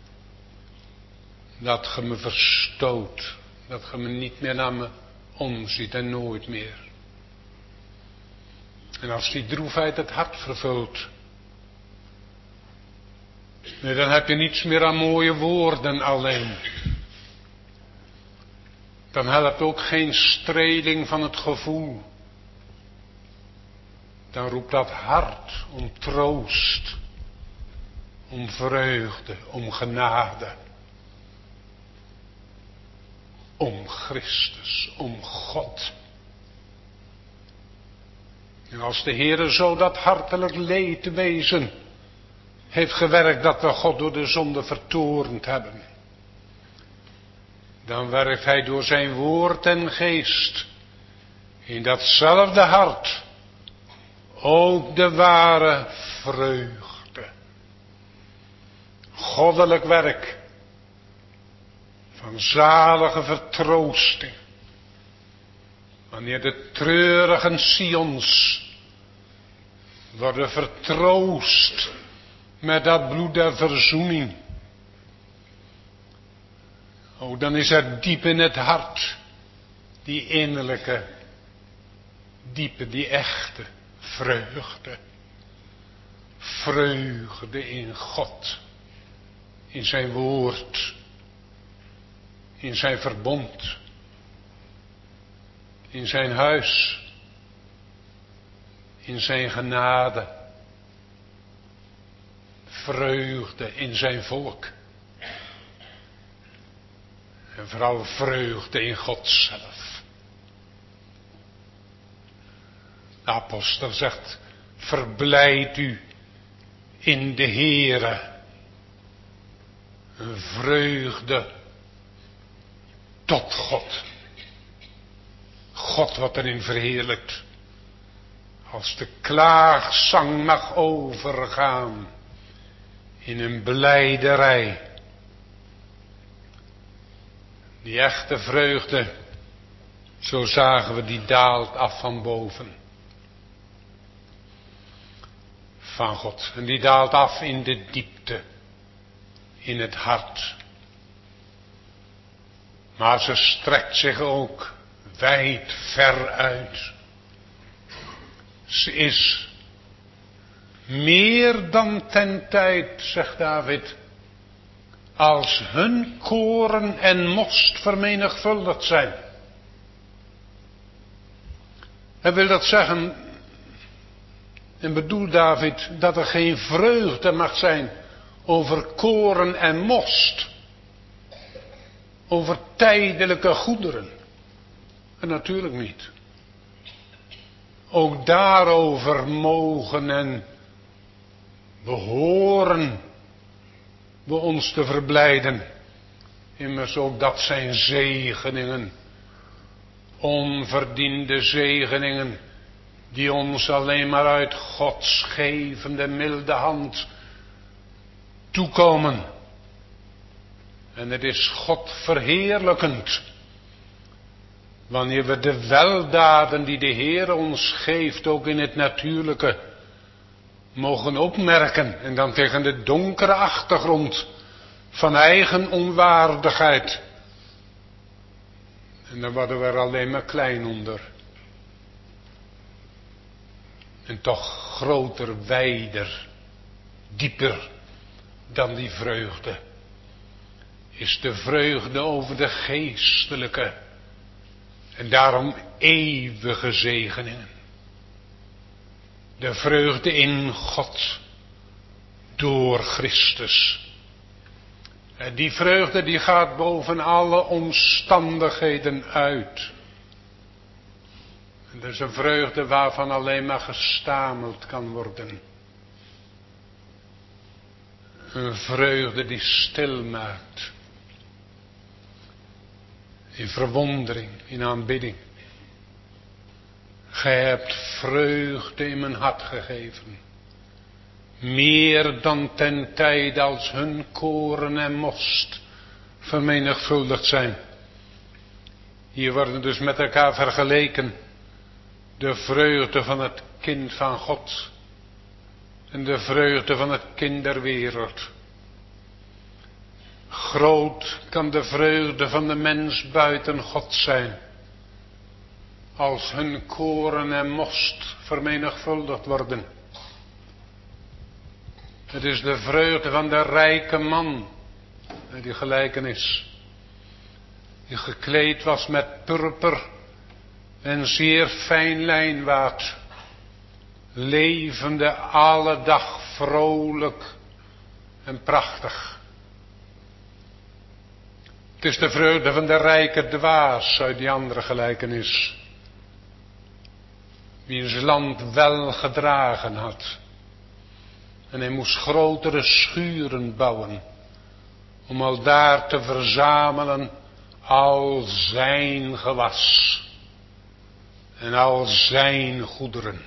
dat ge me verstoot, dat ge me niet meer naar me omziet en nooit meer. En als die droefheid het hart vervult, nee, dan heb je niets meer aan mooie woorden alleen. Dan helpt ook geen streling van het gevoel. Dan roept dat hart om troost, om vreugde, om genade. Om Christus, om God. En als de Heere zo dat hartelijk leedwezen heeft gewerkt dat we God door de zonde vertoornd hebben, dan werkt hij door zijn woord en geest in datzelfde hart ook de ware vreugde. Goddelijk werk van zalige vertroosting. Wanneer de treurigen Sions worden vertroost met dat bloed der verzoening. Oh, dan is er diep in het hart die innerlijke, diepe, die echte vreugde. Vreugde in God, in zijn woord, in zijn verbond, in zijn huis, in zijn genade. Vreugde in zijn volk. En vooral vreugde in God zelf. De apostel zegt, verblijd u in de Heere. Een vreugde tot God. God wat erin verheerlijkt. Als de klaagzang mag overgaan in een blijderij. Die echte vreugde, zo zagen we, die daalt af van boven. Van God. En die daalt af in de diepte. In het hart. Maar ze strekt zich ook wijd ver uit. Ze is meer dan ten tijd, zegt David, als hun koren en most vermenigvuldigd zijn. En wil dat zeggen, en bedoelt David, dat er geen vreugde mag zijn over koren en most, over tijdelijke goederen. En natuurlijk niet. Ook daarover mogen en behoren we ons te verblijden. Immers ook dat zijn zegeningen. Onverdiende zegeningen. Die ons alleen maar uit Gods gevende milde hand toekomen. En het is God verheerlijkend. Wanneer we de weldaden die de Heer ons geeft, ook in het natuurlijke, mogen opmerken. En dan tegen de donkere achtergrond van eigen onwaardigheid. En dan worden we er alleen maar klein onder. En toch groter, wijder, dieper dan die vreugde is de vreugde over de geestelijke en daarom eeuwige zegeningen. De vreugde in God door Christus. En die vreugde die gaat boven alle omstandigheden uit. En dat is een vreugde waarvan alleen maar gestameld kan worden. Een vreugde die stil maakt. In verwondering, in aanbidding. Gij hebt vreugde in mijn hart gegeven. Meer dan ten tijde als hun koren en most vermenigvuldigd zijn. Hier worden dus met elkaar vergeleken de vreugde van het kind van God en de vreugde van het kind der wereld. Groot kan de vreugde van de mens buiten God zijn, als hun koren en most vermenigvuldigd worden. Het is de vreugde van de rijke man, die gelijkenis, die gekleed was met purper en zeer fijn lijnwaad, levende alle dag vrolijk en prachtig. Het is de vreugde van de rijke dwaas uit die andere gelijkenis, wiens land wel gedragen had. En hij moest grotere schuren bouwen, om al daar te verzamelen al zijn gewas en al zijn goederen.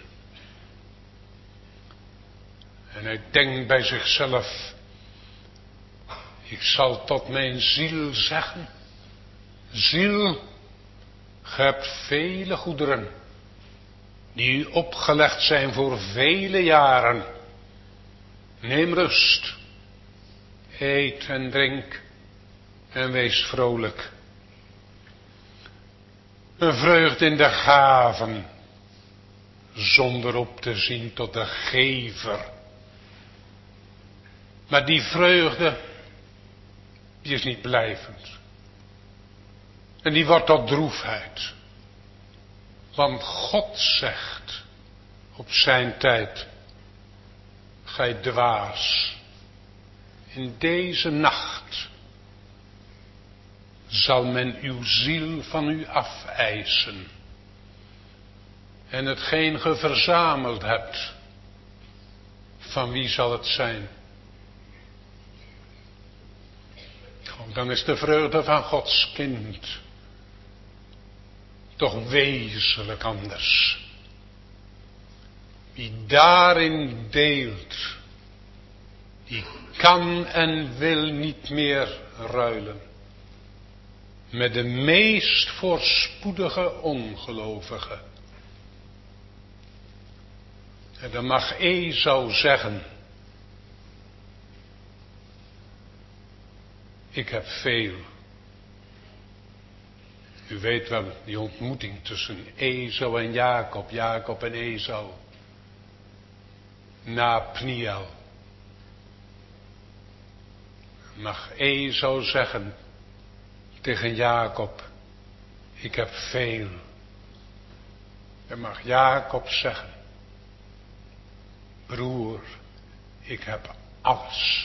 En hij denkt bij zichzelf, ik zal tot mijn ziel zeggen, ziel, ge hebt vele goederen, die u opgelegd zijn voor vele jaren. Neem rust, eet en drink en wees vrolijk. Een vreugde in de gaven, zonder op te zien tot de gever. Maar die vreugde, die is niet blijvend. En die wordt tot droefheid. Want God zegt op zijn tijd, gij dwaas, in deze nacht zal men uw ziel van u afeisen. En hetgeen ge verzameld hebt, van wie zal het zijn? Dan is de vreugde van Gods kind toch wezenlijk anders. Wie daarin deelt, die kan en wil niet meer ruilen met de meest voorspoedige ongelovige. En dan mag Esau zeggen: ik heb veel. U weet wel, die ontmoeting tussen Esau en Jacob, Jacob en Esau. Na Pniel. Mag Esau zeggen tegen Jacob: ik heb veel. En mag Jacob zeggen: broer, ik heb alles.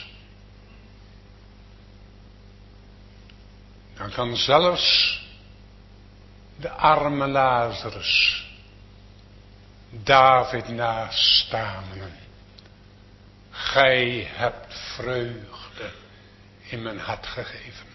Dan kan zelfs de arme Lazarus David nastamelen. Gij hebt vreugde in mijn hart gegeven.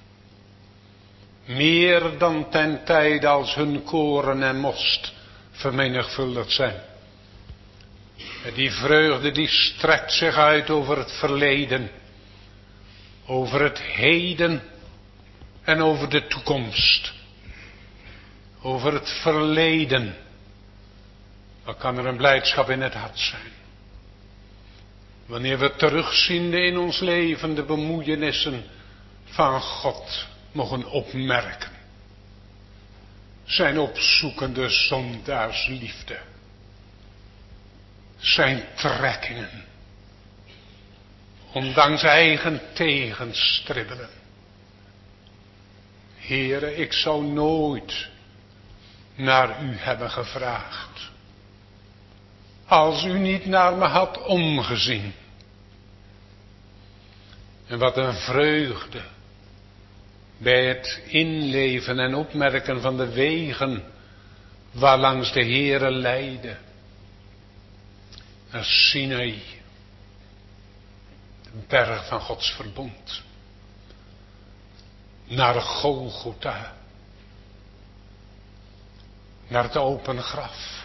Meer dan ten tijde als hun koren en most vermenigvuldigd zijn. En die vreugde die strekt zich uit over het verleden, over het heden en over de toekomst. Over het verleden. Dan kan er een blijdschap in het hart zijn. Wanneer we terugzien in ons leven de bemoeienissen van God mogen opmerken. Zijn opzoekende zondaarsliefde. Zijn trekkingen. Ondanks eigen tegenstribbelen. Heere, ik zou nooit naar u hebben gevraagd. Als u niet naar me had omgezien. En wat een vreugde. Bij het inleven en opmerken van de wegen waarlangs de Heere leidde. Naar Sinaï. De berg van Gods verbond. Naar Golgotha. Naar het open graf.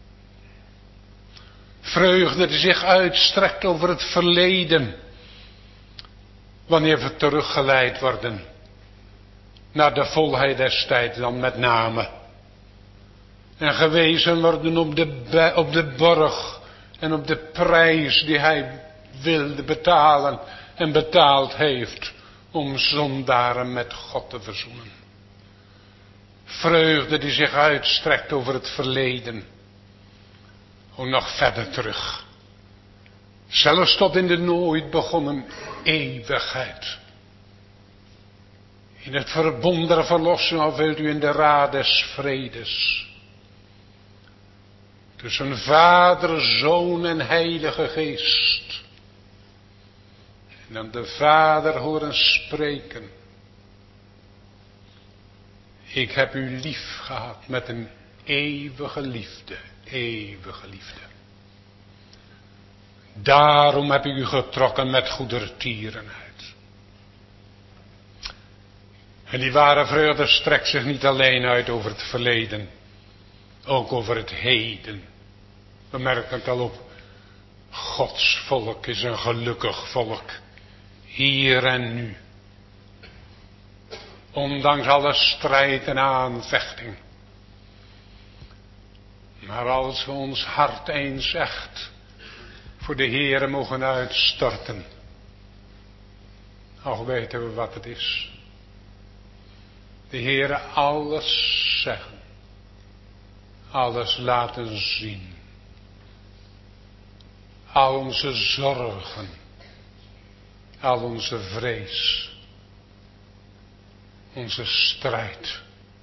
Vreugde die zich uitstrekt over het verleden. Wanneer we teruggeleid worden. Naar de volheid des tijds dan met name. En gewezen worden op de, op de borg. En op de prijs die hij wilde betalen. En betaald heeft. Om zondaren met God te verzoenen. Vreugde die zich uitstrekt over het verleden. O, nog verder terug. Zelfs tot in de nooit begonnen eeuwigheid. In het verbond der verlossing al wilt u in de raad des vredes. Tussen Vader, Zoon en Heilige Geest. En dan de Vader horen spreken. Ik heb u lief gehad met een eeuwige liefde, eeuwige liefde. Daarom heb ik u getrokken met goedertierenheid. En die ware vreugde strekt zich niet alleen uit over het verleden, ook over het heden. We merken het al op. Gods volk is een gelukkig volk, hier en nu. Ondanks alle strijd en aanvechting. Maar als we ons hart eens echt voor de Heere mogen uitstorten. Och, weten we wat het is. De Heere alles zeggen. Alles laten zien. Al onze zorgen. Al onze vrees. Onze strijd.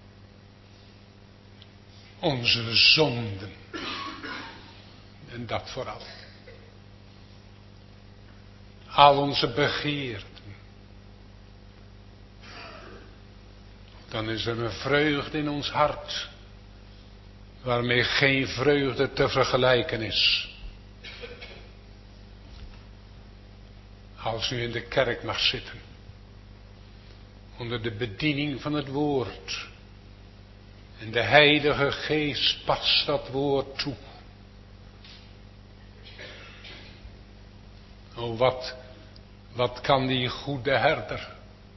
Onze zonden. En dat vooral. Al onze begeerten. Dan is er een vreugde in ons hart. Waarmee geen vreugde te vergelijken is. Als u in de kerk mag zitten. onder de bediening van het woord. En de Heilige Geest past dat woord toe. O, wat, wat kan die goede herder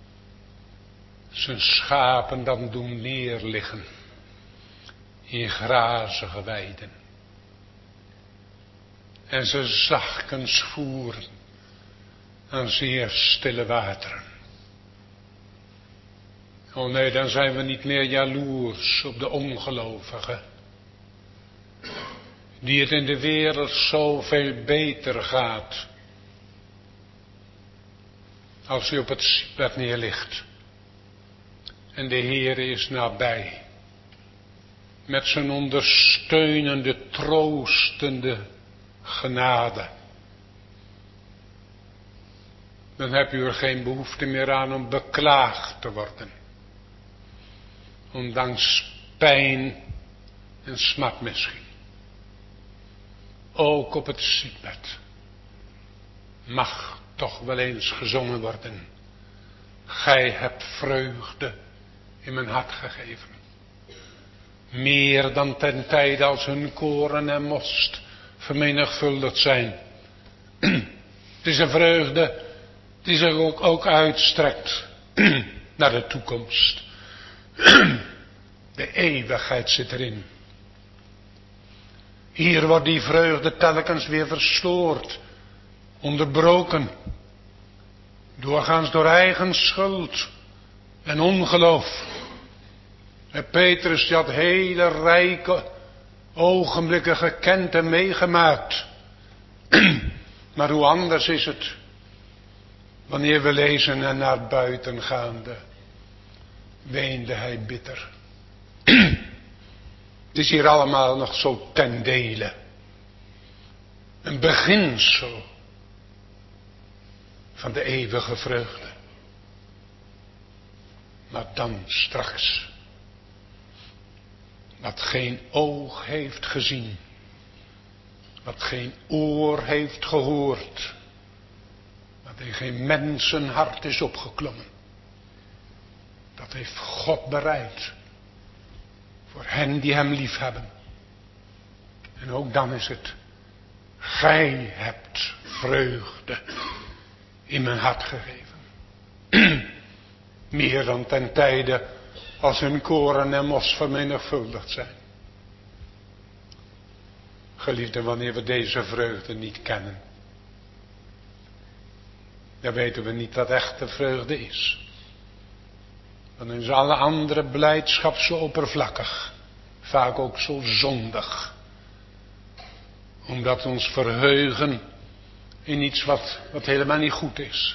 zijn schapen dan doen neerliggen in grazige weiden. En ze zachtkens voeren aan zeer stille wateren. O nee, dan zijn we niet meer jaloers op de ongelovigen, die het in de wereld zoveel beter gaat, als u op het ziekbed neerligt. En de Heere is nabij, met zijn ondersteunende, troostende genade. Dan heb u er geen behoefte meer aan om beklaagd te worden. Ondanks pijn en smart misschien. Ook op het ziekbed mag toch wel eens gezongen worden. Gij hebt vreugde in mijn hart gegeven. Meer dan ten tijde als hun koren en most vermenigvuldigd zijn. Het is een vreugde die zich ook, ook uitstrekt naar de toekomst. De eeuwigheid zit erin. Hier wordt die vreugde telkens weer verstoord, onderbroken, doorgaans door eigen schuld en ongeloof. En Petrus die had hele rijke ogenblikken gekend en meegemaakt. Maar hoe anders is het wanneer we lezen en naar buiten gaande weende hij bitter. Het is hier allemaal nog zo ten dele. Een beginsel van de eeuwige vreugde. Maar dan straks, wat geen oog heeft gezien, wat geen oor heeft gehoord, wat in geen mensenhart is opgeklommen, dat heeft God bereid voor hen die hem lief hebben. En ook dan is het, gij hebt vreugde in mijn hart gegeven. Meer dan ten tijde als hun koren en mos vermenigvuldigd zijn. Geliefden, wanneer we deze vreugde niet kennen, dan weten we niet wat echte vreugde is. Dan is alle andere blijdschap zo oppervlakkig, vaak ook zo zondig. Omdat we ons verheugen in iets wat, wat helemaal niet goed is.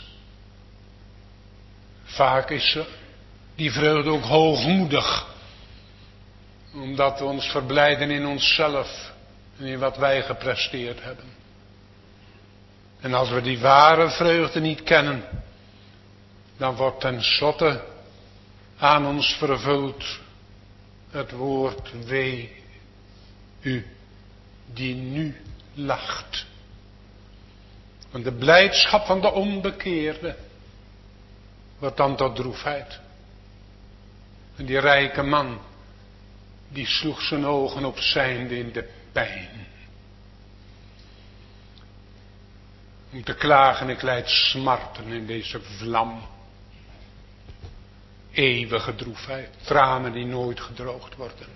Vaak is die vreugde ook hoogmoedig. Omdat we ons verblijden in onszelf en in wat wij gepresteerd hebben. En als we die ware vreugde niet kennen, dan wordt tenslotte aan ons vervuld het woord wee u die nu lacht. Want de blijdschap van de onbekeerde wordt dan tot droefheid. En die rijke man, die sloeg zijn ogen op zijnde in de pijn. Om te klagen, ik lijd smarten in deze vlam. Eeuwige droefheid, tranen die nooit gedroogd worden.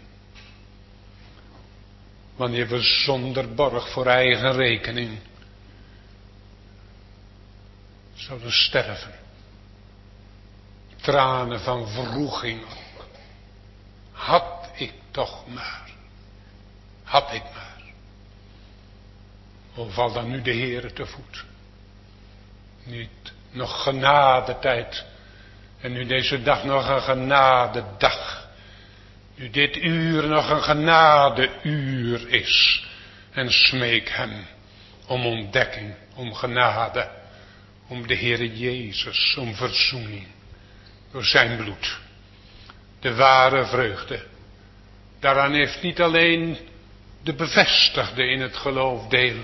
Wanneer we zonder borg voor eigen rekening zouden sterven. Tranen van wroeging ook. Had ik toch maar. Had ik maar. O, val dan nu de Heere te voet. Niet nog genadetijd. En nu deze dag nog een genadedag. Nu dit uur nog een genadeuur is. En smeek hem om ontdekking, om genade. Om de Heere Jezus, om verzoening. Door zijn bloed. De ware vreugde. Daaraan heeft niet alleen de bevestigde in het geloof deel.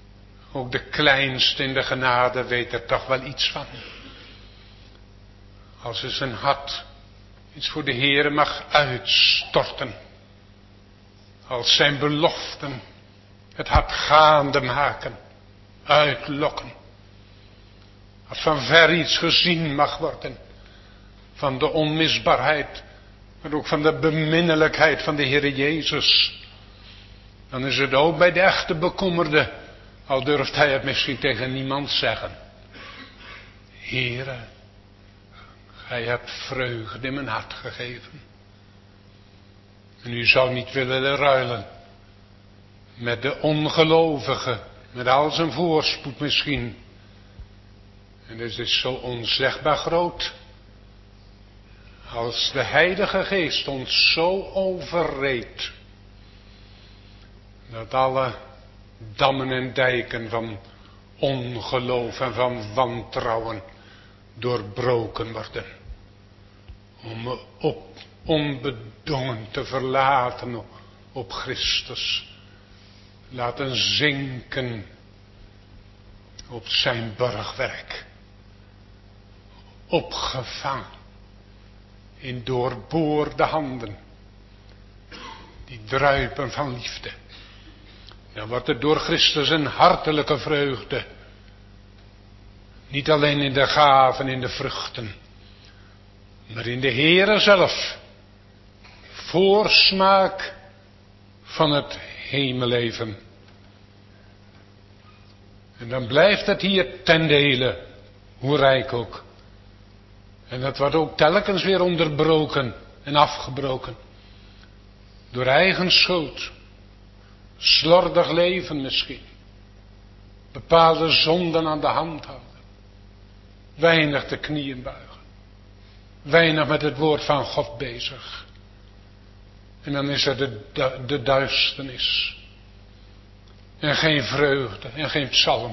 Ook de kleinste in de genade weet er toch wel iets van. Als hij zijn hart iets voor de Heere mag uitstorten. Als zijn beloften het hart gaande maken. Uitlokken. Als van ver iets gezien mag worden. Van de onmisbaarheid. Maar ook van de beminnelijkheid van de Heere Jezus. Dan is het ook bij de echte bekommerde. Al durft hij het misschien tegen niemand zeggen. Heere, gij hebt vreugde in mijn hart gegeven. En u zou niet willen ruilen. Met de ongelovige. Met al zijn voorspoed misschien. En het is zo onzegbaar groot. Als de Heilige Geest ons zo overreed. Dat alle dammen en dijken van ongeloof en van wantrouwen doorbroken worden. Om me op, onbedongen te verlaten op Christus. Laten zinken op zijn borgwerk. Opgevangen in doorboorde handen. Die druipen van liefde. Dan wordt het door Christus een hartelijke vreugde. Niet alleen in de gaven, in de vruchten. Maar in de Heere zelf. Voorsmaak van het hemelleven. En dan blijft het hier ten dele. Hoe rijk ook. En dat wordt ook telkens weer onderbroken en afgebroken. Door eigen schuld. Slordig leven misschien. Bepaalde zonden aan de hand houden. Weinig de knieën buigen. Weinig met het woord van God bezig. En dan is er de, de, de duisternis. En geen vreugde en geen psalm.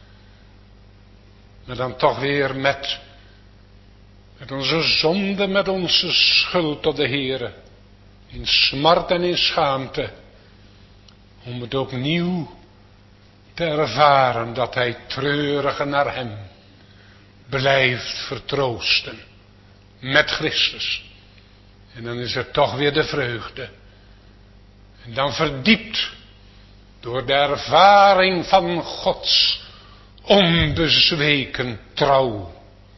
Maar dan toch weer met, met onze zonde, met onze schuld tot de Heere. In smart en in schaamte. Om het opnieuw te ervaren dat hij treurige naar hem blijft vertroosten. Met Christus. En dan is er toch weer de vreugde. En dan verdiept door de ervaring van Gods onbezweken trouw.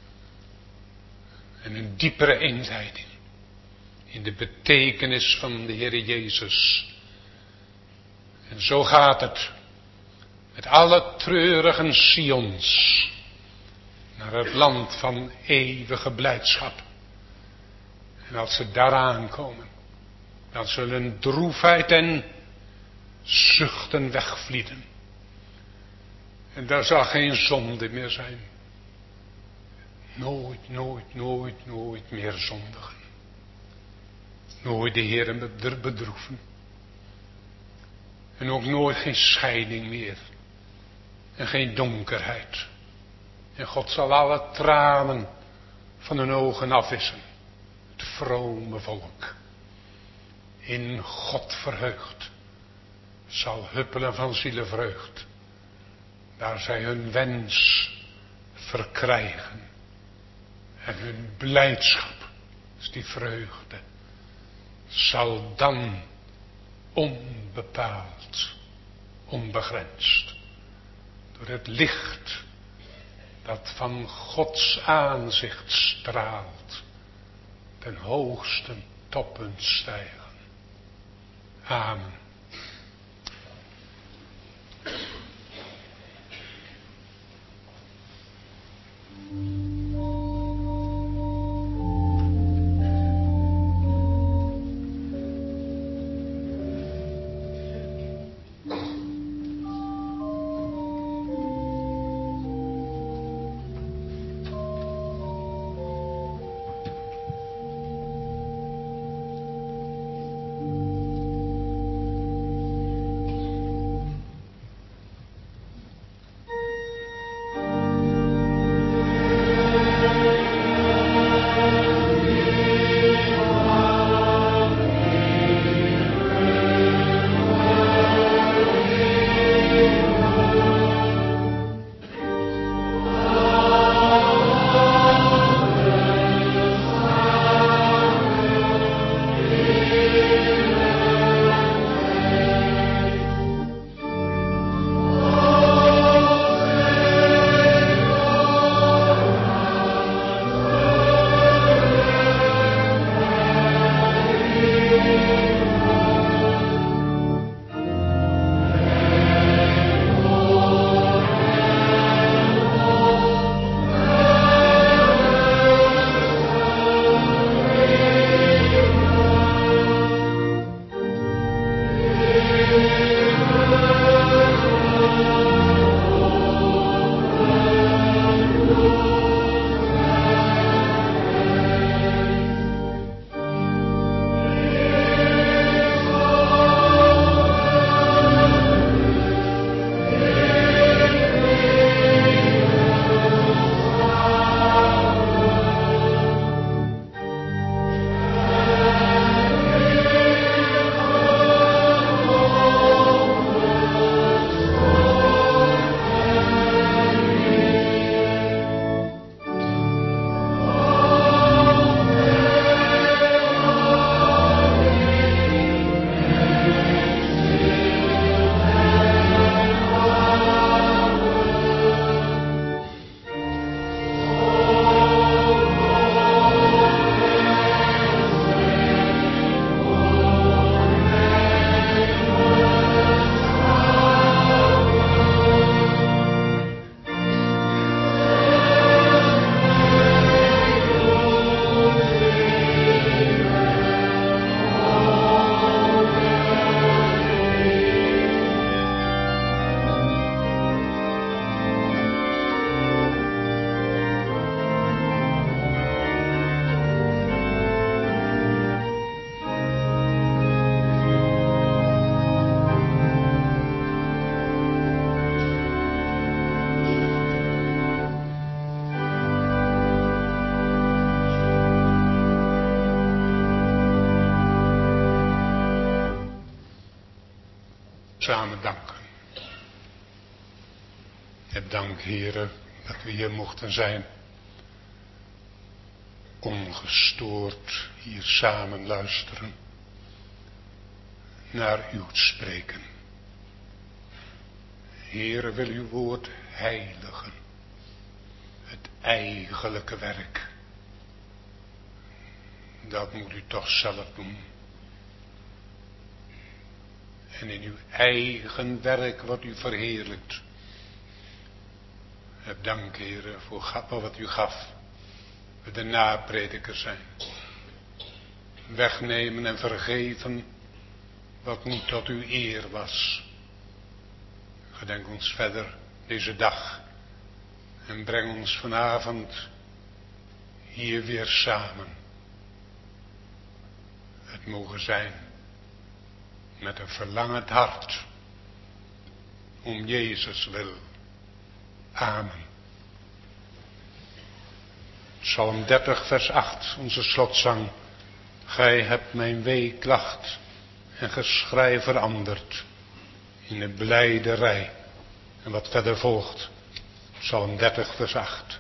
En een diepere inleiding in de betekenis van de Heer Jezus. En zo gaat het met alle treurigen Sions naar het land van eeuwige blijdschap. En als ze daar aankomen, dan zullen droefheid en zuchten wegvlieden. En daar zal geen zonde meer zijn. Nooit, nooit, nooit, nooit meer zondigen. Nooit de Heer bedroeven. En ook nooit geen scheiding meer. En geen donkerheid. En God zal alle tranen van hun ogen afwissen. Het vrome volk. In God verheugd. Zal huppelen van zielevreugd. Daar zij hun wens verkrijgen. En hun blijdschap, is die vreugde, zal dan onbepaald, onbegrensd, door het licht dat van Gods aanzicht straalt, ten hoogste toppunt stijgen. Amen. samen danken. Heb dank, Heere, dat we hier mochten zijn. Ongestoord hier samen luisteren. Naar uw spreken. Heere, wil uw woord heiligen. Het eigenlijke werk. Dat moet u toch zelf doen. En in uw eigen werk wordt u verheerlijkt. Heb dank, Heere, voor wat u gaf. We de napredikers zijn. Wegnemen en vergeven wat niet tot uw eer was. Gedenk ons verder deze dag. En breng ons vanavond hier weer samen. Het mogen zijn met een verlangend hart. Om Jezus wil. Amen. Psalm dertig vers acht, onze slotzang. Gij hebt mijn weeklacht en geschrei veranderd in een blijderij. En wat verder volgt, Psalm dertig vers acht.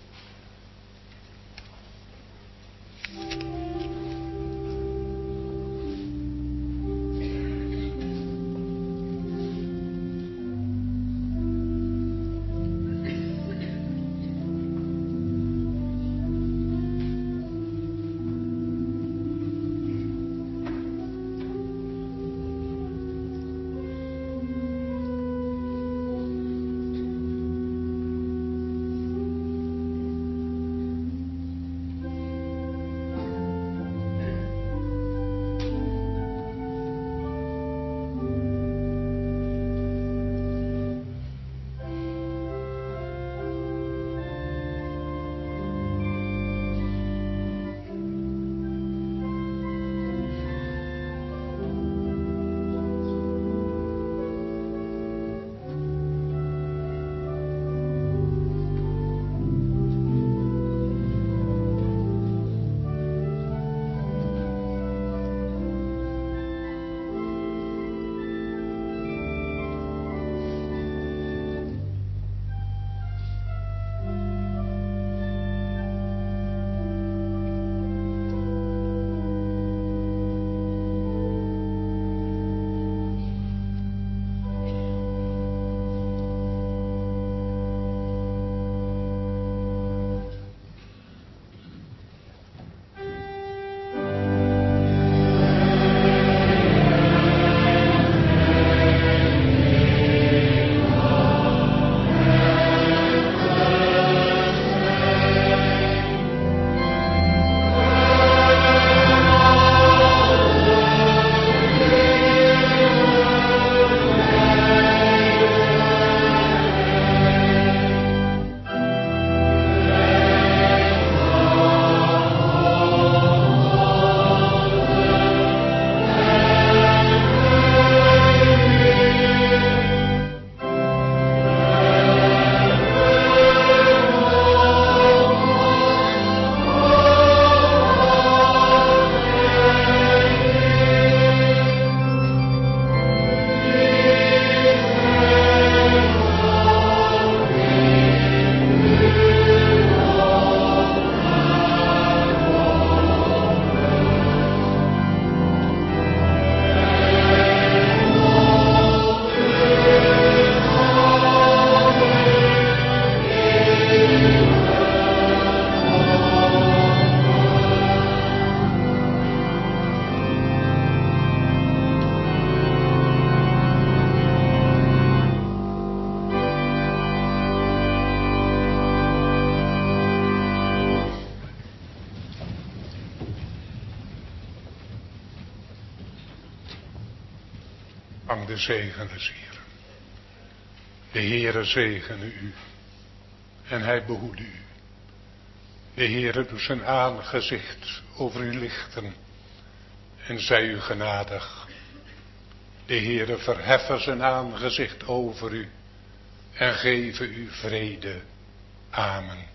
Ontvang de zegen des Heeren. De Heere zegene u en hij behoede u. De Heere doet zijn aangezicht over u lichten en zij u genadig. De Heere verheffen zijn aangezicht over u en geven u vrede. Amen.